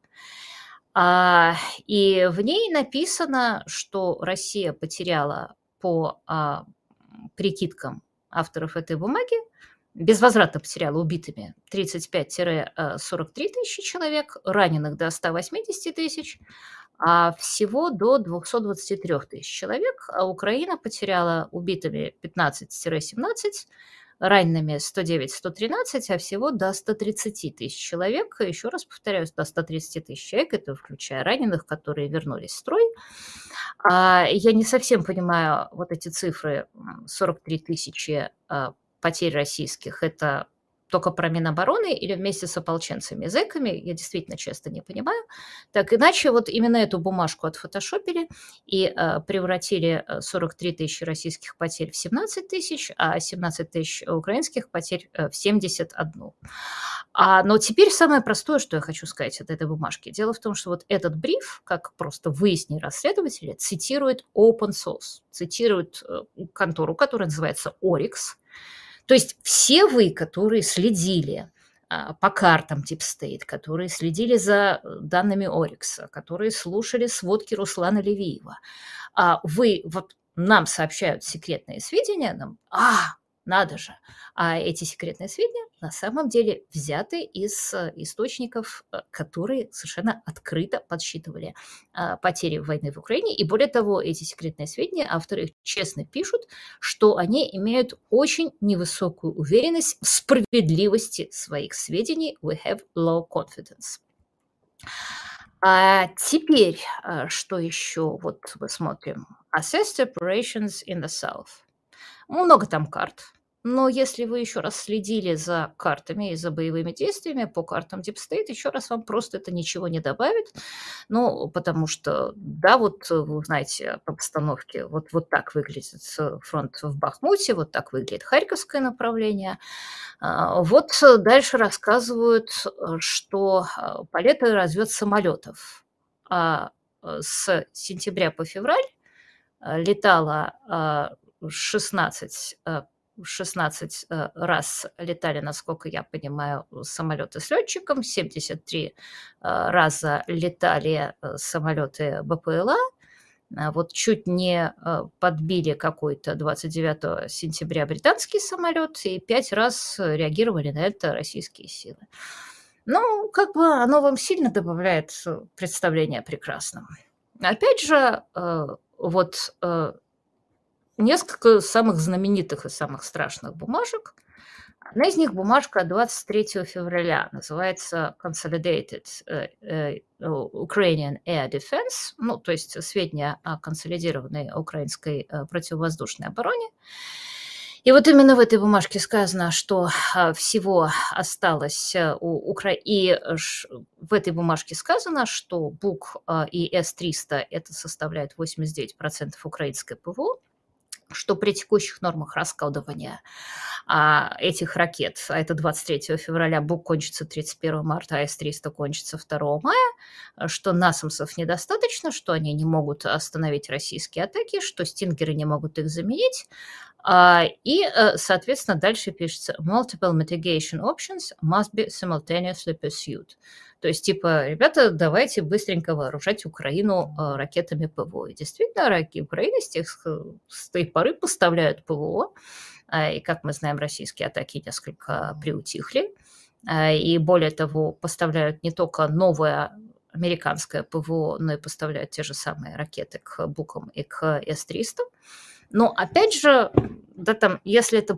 И в ней написано, что Россия потеряла по, прикидкам авторов этой бумаги, безвозвратно потеряла убитыми 35-43 тысячи человек, раненых до 180 тысяч, а всего до 223 тысяч человек, а Украина потеряла убитыми 15-17, ранеными 109-113, а всего до 130 тысяч человек. Еще раз повторяю, до 130 тысяч человек, это включая раненых, которые вернулись в строй. Я не совсем понимаю вот эти цифры, 43 тысячи потерь российских, это только про Минобороны или вместе с ополченцами и зэками, я действительно часто не понимаю. Так иначе вот именно эту бумажку отфотошопили и превратили 43 тысячи российских потерь в 17 тысяч, а 17 тысяч украинских потерь в 71. Но теперь самое простое, что я хочу сказать от этой бумажки. Дело в том, что вот этот бриф, как просто выяснили расследователи, цитирует open source, цитирует контору, которая называется Oryx. То есть все вы, которые следили по картам Deep State, которые следили за данными Орикса, которые слушали сводки Руслана Левиева, вы вот нам сообщают секретные сведения, нам, надо же, эти секретные сведения на самом деле взяты из источников, которые совершенно открыто подсчитывали потери войны в Украине. И более того, эти секретные сведения, авторы их честно пишут, что они имеют очень невысокую уверенность в справедливости своих сведений. We have low confidence. Теперь, что еще? Вот мы смотрим. Assessed operations in the South. Много там карт. Но если вы еще раз следили за картами и за боевыми действиями по картам Deep State, еще раз вам просто это ничего не добавит. Ну, потому что, да, вот вы знаете по обстановке, вот так выглядит фронт в Бахмуте, вот так выглядит Харьковское направление. Вот дальше рассказывают, что полеты и развед самолетов с сентября по февраль летало 16 раз летали, насколько я понимаю, самолеты с летчиком, 73 раза летали самолеты БПЛА. Вот чуть не подбили какой-то 29 сентября британский самолет, и 5 раз реагировали на это российские силы. Ну, как бы оно вам сильно добавляет представление о прекрасном. Опять же, вот несколько самых знаменитых и самых страшных бумажек. Одна из них бумажка 23 февраля, называется Consolidated Ukrainian Air Defense, ну, то есть сведения о консолидированной украинской противовоздушной обороне. И вот именно в этой бумажке сказано, что всего осталось и в этой бумажке сказано, что БУК и С-300 это составляет 89% украинской ПВО, что при текущих нормах раскладывания этих ракет, а это 23 февраля, БУК кончится 31 марта, а С-300 кончится 2 мая, что насамсов недостаточно, что они не могут остановить российские атаки, что стингеры не могут их заменить. И, соответственно, дальше пишется «Multiple mitigation options must be simultaneously pursued». То есть, типа, ребята, давайте быстренько вооружать Украину ракетами ПВО. И действительно, Украина с той поры поставляют ПВО. И, как мы знаем, российские атаки несколько приутихли. И более того, поставляют не только новое американское ПВО, но и поставляют те же самые ракеты к Букам и к С-300. Но опять же, да, там, если это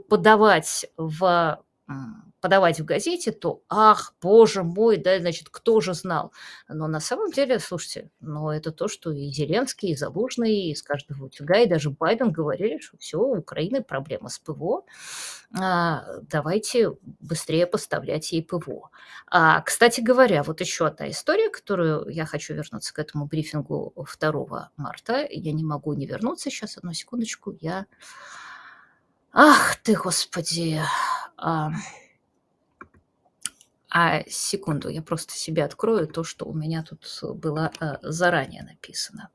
подавать в газете, то, ах, боже мой, да, значит, кто же знал? Но на самом деле, слушайте, ну, это то, что и Зеленский, и Залужный, и из каждого утюга, и даже Байден говорили, что все, у Украины проблема с ПВО, давайте быстрее поставлять ей ПВО. Кстати говоря, вот еще одна история, которую я хочу вернуться к этому брифингу 2 марта. Я не могу не вернуться. Сейчас, одну секундочку. Ах ты, Господи! А, секунду, я просто себе открою то, что у меня тут было заранее написано.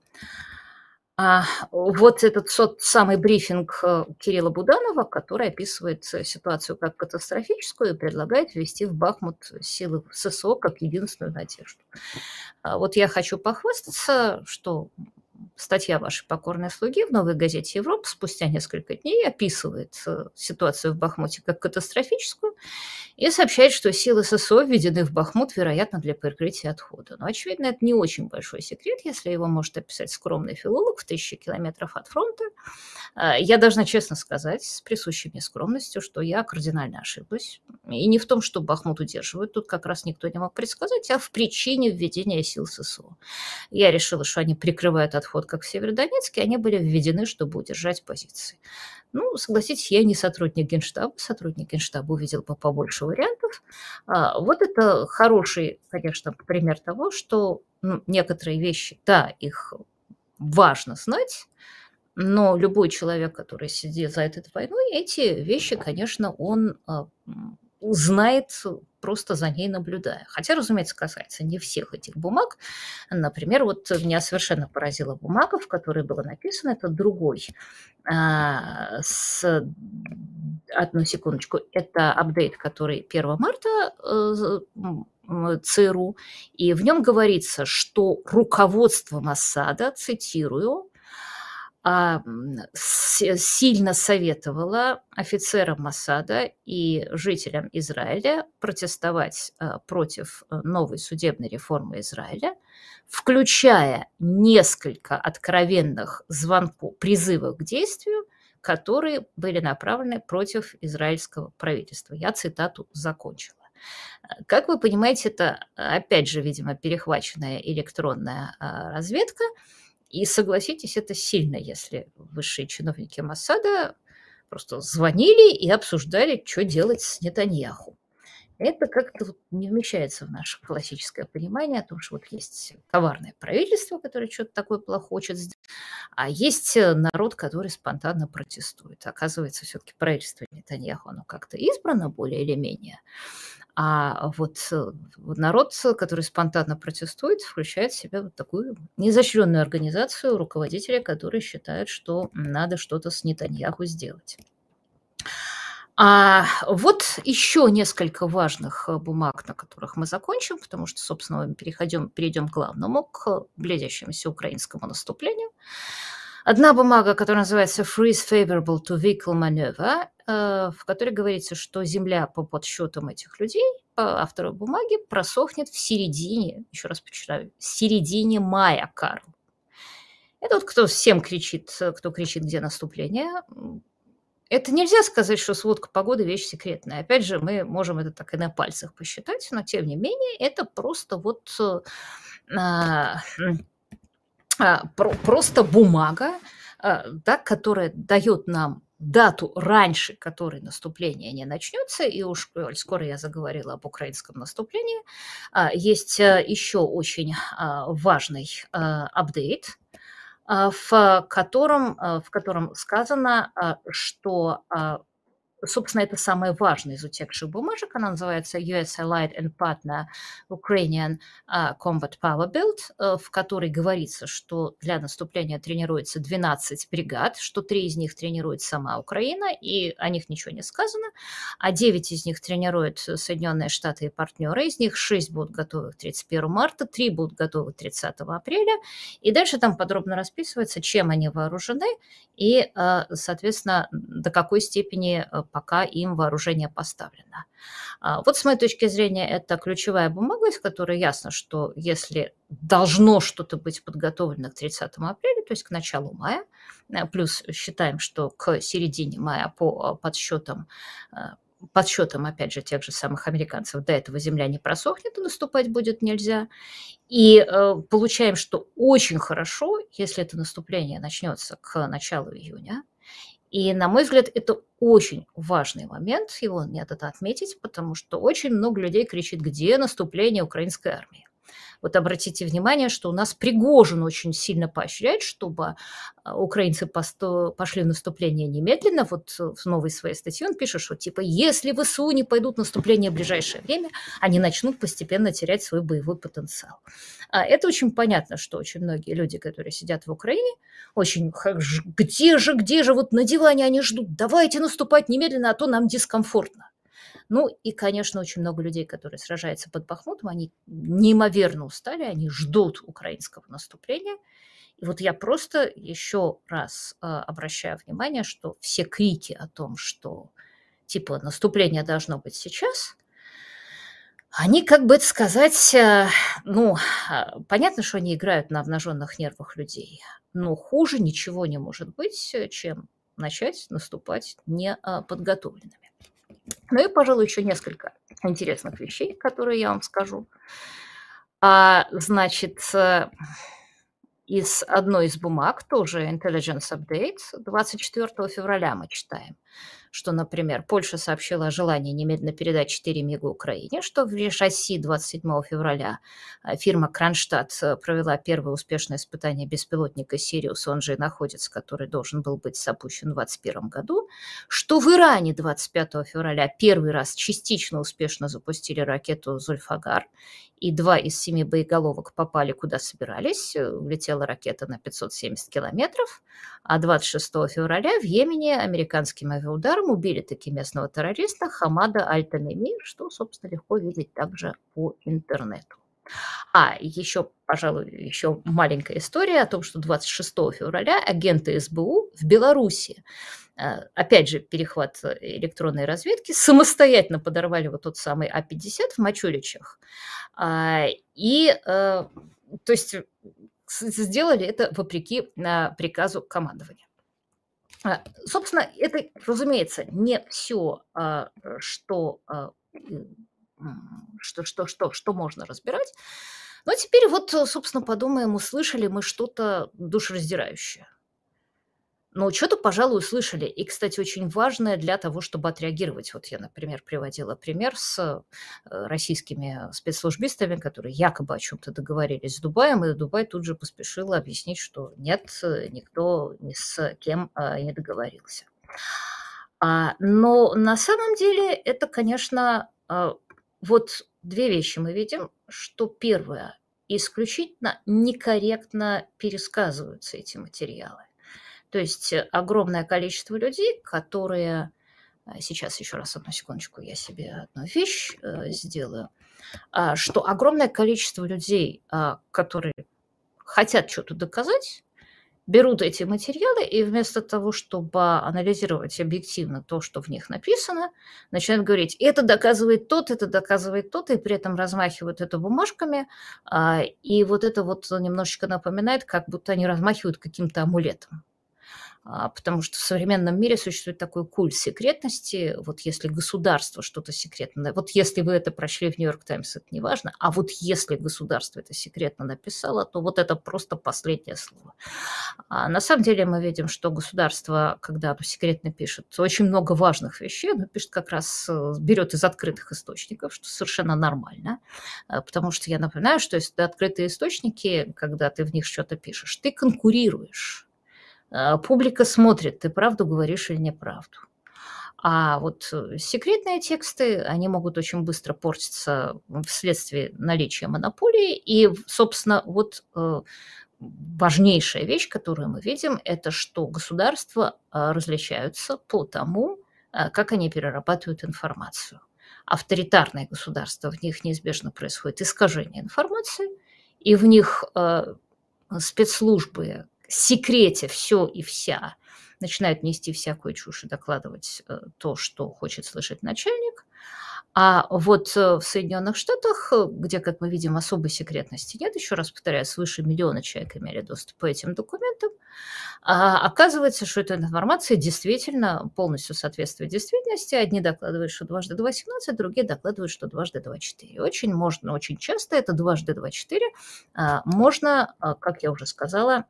Вот этот самый брифинг Кирилла Буданова, который описывает ситуацию как катастрофическую и предлагает ввести в Бахмут силы ССО как единственную надежду. Вот я хочу похвастаться, что статья вашей покорной слуги в «Новой газете Европы» спустя несколько дней описывает ситуацию в Бахмуте как катастрофическую и сообщает, что силы ССО введены в Бахмут, вероятно, для прикрытия отхода. Но, очевидно, это не очень большой секрет, если его может описать скромный филолог в 1000 километров от фронта. Я должна честно сказать, с присущей мне скромностью, что я кардинально ошиблась. И не в том, что Бахмут удерживают, тут как раз никто не мог предсказать, а в причине введения сил ССО. Я решила, что они прикрывают отход, как в Северодонецке, они были введены, чтобы удержать позиции. Ну, согласитесь, я не сотрудник Генштаба. Сотрудник Генштаба увидел бы побольше вариантов. Вот это хороший, конечно, пример того, что некоторые вещи, да, их важно знать, но любой человек, который сидит за этой войной, эти вещи, конечно, он узнает, просто за ней наблюдая. Хотя, разумеется, касается не всех этих бумаг. Например, вот меня совершенно поразила бумага, в которой было написано, это другой. Одну секундочку. Это апдейт, который 1 марта ЦРУ, и в нем говорится, что руководство Моссада, цитирую, сильно советовала офицерам Моссада и жителям Израиля протестовать против новой судебной реформы Израиля, включая несколько откровенных призывов к действию, которые были направлены против израильского правительства. Я цитату закончила. Как вы понимаете, это, опять же, видимо, перехваченная электронная разведка. И согласитесь, это сильно, если высшие чиновники Моссада просто звонили и обсуждали, что делать с Нетаньяху. Это как-то не вмещается в наше классическое понимание о том, что вот есть коварное правительство, которое что-то такое плохое хочет сделать, а есть народ, который спонтанно протестует. Оказывается, все-таки правительство Нетаньяху, оно как-то избрано более или менее. Вот народ, который спонтанно протестует, включает в себя вот такую неизощренную организацию руководителя, которые считают, что надо что-то с Нетаньяху сделать. Вот еще несколько важных бумаг, на которых мы закончим, потому что, собственно, мы перейдем к главному, к близящемуся украинскому наступлению. Одна бумага, которая называется «Freeze favorable to vehicle maneuver», в которой говорится, что земля по подсчетам этих людей, по автору бумаги, просохнет в середине, еще раз почитаю, в середине мая, Карл. Это вот кто всем кричит, кто кричит, где наступление. Это нельзя сказать, что сводка погоды – вещь секретная. Опять же, мы можем это так и на пальцах посчитать, но тем не менее это просто вот просто бумага, да, которая дает нам дату, раньше которой наступление не начнется, и уж скоро я заговорила об украинском наступлении, есть еще очень важный апдейт, в котором сказано, что, собственно, это самая важная из утекших бумажек. Она называется US Allied and Partner Ukrainian Combat Power Build, в которой говорится, что для наступления тренируется 12 бригад, что 3 из них тренирует сама Украина, и о них ничего не сказано, а 9 из них тренируют Соединенные Штаты и партнеры, из них 6 будут готовы к 31 марта, 3 будут готовы к 30 апреля, и дальше там подробно расписывается, чем они вооружены и, соответственно, до какой степени пока им вооружение поставлено. Вот с моей точки зрения, это ключевая бумага, из которой ясно, что если должно что-то быть подготовлено к 30 апреля, то есть к началу мая, плюс считаем, что к середине мая по подсчетам, опять же, тех же самых американцев, до этого земля не просохнет и наступать будет нельзя. И получаем, что очень хорошо, если это наступление начнется к началу июня. И, на мой взгляд, это очень важный момент, его надо отметить, потому что очень много людей кричит, где наступление украинской армии. Вот обратите внимание, что у нас Пригожин очень сильно поощряет, чтобы украинцы пошли в наступление немедленно. Вот в новой своей статье он пишет, что типа если ВСУ не пойдут в наступление в ближайшее время, они начнут постепенно терять свой боевой потенциал. Это очень понятно, что очень многие люди, которые сидят в Украине, очень где же, вот на диване они ждут, давайте наступать немедленно, а то нам дискомфортно. Ну и, конечно, очень много людей, которые сражаются под Бахмутом, они неимоверно устали, они ждут украинского наступления. И вот я просто еще раз обращаю внимание, что все крики о том, что типа наступление должно быть сейчас, они, как бы это сказать, понятно, что они играют на обнаженных нервах людей, но хуже ничего не может быть, чем начать наступать неподготовленными. Ну и, пожалуй, еще несколько интересных вещей, которые я вам скажу. Значит, из одной из бумаг, тоже Intelligence Update, 24 февраля мы читаем, что, например, Польша сообщила о желании немедленно передать 4 МиГа Украине, что в России 27 февраля фирма Кронштадт провела первое успешное испытание беспилотника «Сириус», он же и находится, который должен был быть запущен в 2021 году, что в Иране 25 февраля первый раз частично успешно запустили ракету «Зульфагар», и 2 из 7 боеголовок попали куда собирались, улетела ракета на 570 километров, а 26 февраля в Йемене американским авиаударом убили таки местного террориста Хамада Аль-Тамими, что, собственно, легко видеть также по интернету. Еще, пожалуй, еще маленькая история о том, что 26 февраля агенты СБУ в Беларуси, опять же, перехват электронной разведки, самостоятельно подорвали вот тот самый А-50 в Мачуличах. То есть сделали это вопреки приказу командования. Собственно, это, разумеется, не все, что можно разбирать. Но теперь вот, собственно, подумаем, услышали мы что-то душераздирающее. Ну, что-то, пожалуй, услышали. И, кстати, очень важное для того, чтобы отреагировать. Вот я, например, приводила пример с российскими спецслужбистами, которые якобы о чем-то договорились с Дубаем, и Дубай тут же поспешил объяснить, что нет, никто ни с кем не договорился. Но на самом деле это, конечно, вот две вещи мы видим, что первое, исключительно некорректно пересказываются эти материалы. То есть огромное количество людей, которые... Сейчас еще раз, одну секундочку, я себе одну вещь сделаю. Что огромное количество людей, которые хотят что-то доказать, берут эти материалы и вместо того, чтобы анализировать объективно то, что в них написано, начинают говорить, это доказывает тот, и при этом размахивают это бумажками. И вот это вот немножечко напоминает, как будто они размахивают каким-то амулетом. Потому что в современном мире существует такой культ секретности. Вот если государство что-то секретное, вот если вы это прочли в «Нью-Йорк Таймс», это не важно, а вот если государство это секретно написало, то вот это просто последнее слово. На самом деле мы видим, что государство, когда оно секретно пишет очень много важных вещей, оно пишет как раз, берет из открытых источников, что совершенно нормально, потому что я напоминаю, что если открытые источники, когда ты в них что-то пишешь, ты конкурируешь. Публика смотрит, ты правду говоришь или неправду. А вот секретные тексты, они могут очень быстро портиться вследствие наличия монополии. И, собственно, вот важнейшая вещь, которую мы видим, это что государства различаются по тому, как они перерабатывают информацию. Авторитарные государства, в них неизбежно происходит искажение информации, и в них спецслужбы секрете все и вся начинают нести всякую чушь и докладывать то, что хочет слышать начальник. А вот в Соединенных Штатах, где, как мы видим, особой секретности нет, еще раз повторяю, свыше миллиона человек имели доступ по этим документам, оказывается, что эта информация действительно полностью соответствует действительности. Одни докладывают, что дважды два 17, другие докладывают, что дважды два 4. Очень часто это дважды два 4 можно, как я уже сказала,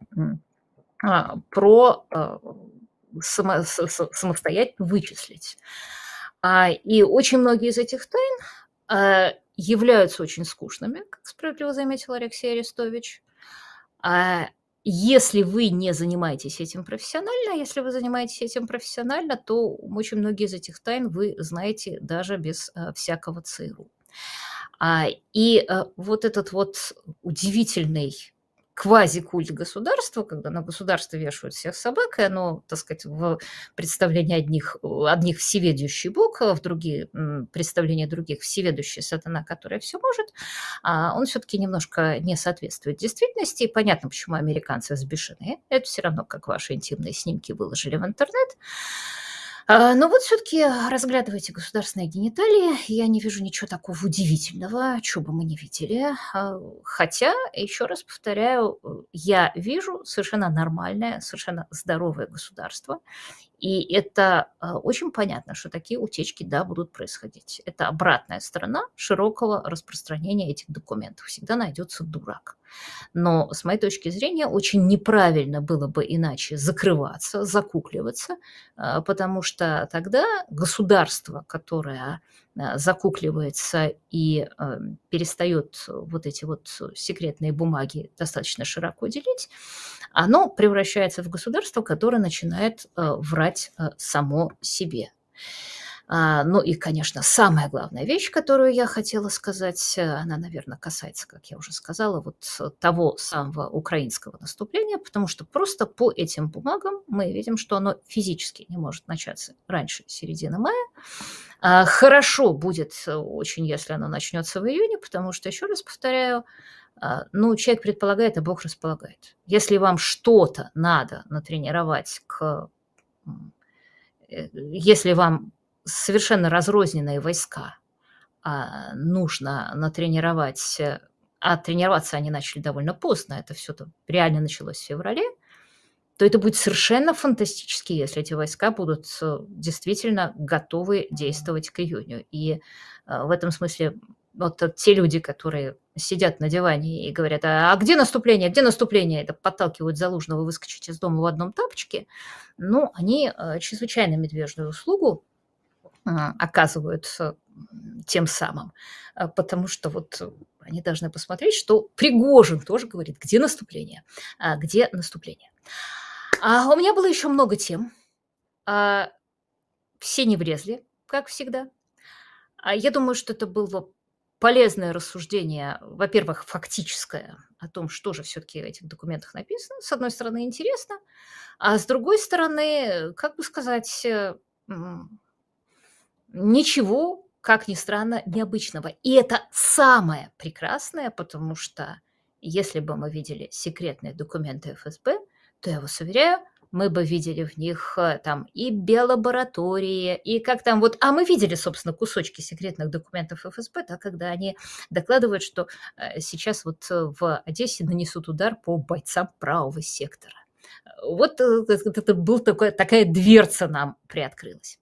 самостоятельно вычислить. И очень многие из этих тайн являются очень скучными, как справедливо заметил Алексей Арестович. Если вы не занимаетесь этим профессионально, если вы занимаетесь этим профессионально, то очень многие из этих тайн вы знаете даже без всякого ЦРУ. Вот этот вот удивительный квазикульт государства, когда на государство вешают всех собак, и оно, так сказать, в представлении одних всеведущий Бог, а в представлении других всеведущий сатана, который все может, он все-таки немножко не соответствует действительности. И понятно, почему американцы взбешены. Это все равно, как ваши интимные снимки выложили в интернет. Но вот все-таки разглядывайте государственные гениталии, я не вижу ничего такого удивительного, чего бы мы не видели. Хотя, еще раз повторяю, я вижу совершенно нормальное, совершенно здоровое государство. И это очень понятно, что такие утечки, да, будут происходить. Это обратная сторона широкого распространения этих документов. Всегда найдется дурак. Но, с моей точки зрения, очень неправильно было бы иначе закрываться, закукливаться, потому что тогда государство, которое закукливается и перестает вот эти вот секретные бумаги достаточно широко делить, оно превращается в государство, которое начинает врать само себе. Ну и, конечно, самая главная вещь, которую я хотела сказать, она, наверное, касается, как я уже сказала, вот того самого украинского наступления, потому что просто по этим бумагам мы видим, что оно физически не может начаться раньше середины мая. Хорошо будет очень, если оно начнется в июне, потому что, еще раз повторяю, человек предполагает, а Бог располагает. Если вам что-то надо натренировать если вам совершенно разрозненные войска нужно натренировать, а тренироваться они начали довольно поздно, это все реально началось в феврале, то это будет совершенно фантастически, если эти войска будут действительно готовы действовать к июню. И в этом смысле вот те люди, которые сидят на диване и говорят, а где наступление, это подталкивают Залужного выскочить из дома в одном тапочке, они чрезвычайно медвежную услугу оказывают тем самым, потому что вот они должны посмотреть, что Пригожин тоже говорит, где наступление, где наступление. У меня было еще много тем, все не влезли, как всегда. Я думаю, что это было полезное рассуждение, во-первых, фактическое, о том, что же все-таки в этих документах написано. С одной стороны, интересно, а с другой стороны, как бы сказать, ничего, как ни странно, необычного. И это самое прекрасное, потому что если бы мы видели секретные документы ФСБ, то я вас уверяю, мы бы видели в них там и биолаборатории, и как там вот... мы видели, собственно, кусочки секретных документов ФСБ, да, когда они докладывают, что сейчас вот в Одессе нанесут удар по бойцам правого сектора. Вот это такая дверца нам приоткрылась.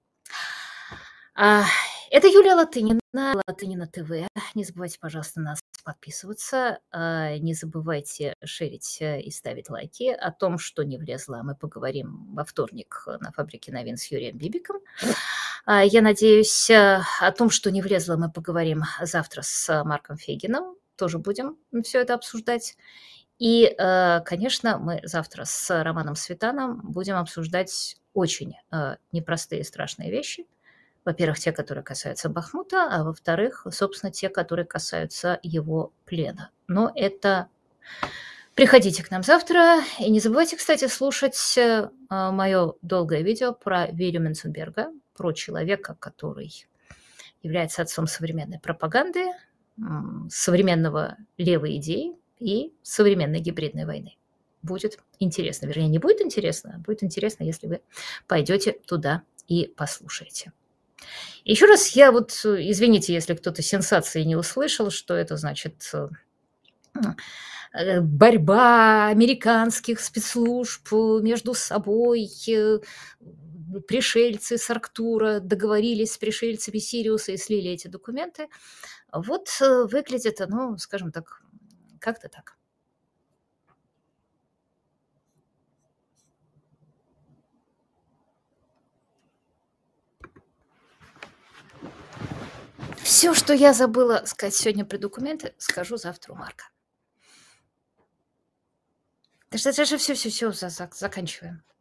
Это Юлия Латынина, Латынина ТВ. Не забывайте, пожалуйста, нас подписываться. Не забывайте шерить и ставить лайки. О том, что не влезло, мы поговорим во вторник на «Фабрике новин» с Юрием Бибиком. Я надеюсь, о том, что не влезло, мы поговорим завтра с Марком Фейгином. Тоже будем все это обсуждать. И, конечно, мы завтра с Романом Светаном будем обсуждать очень непростые и страшные вещи. Во-первых, те, которые касаются Бахмута, а во-вторых, собственно, те, которые касаются его плена. Но это... Приходите к нам завтра. И не забывайте, кстати, слушать мое долгое видео про Вилю Менценберга, про человека, который является отцом современной пропаганды, современного левой идеи и современной гибридной войны. будет интересно. Вернее, не будет интересно, а будет интересно, если вы пойдете туда и послушаете. Еще раз я вот, извините, если кто-то сенсации не услышал, что это значит, м, борьба американских спецслужб между собой, пришельцы с Арктура договорились с пришельцами Сириуса и слили эти документы. Вот, выглядит оно, скажем так, как-то так. Все, что я забыла сказать сегодня про документы, скажу завтра у Марка. Так что это же всё, заканчиваем.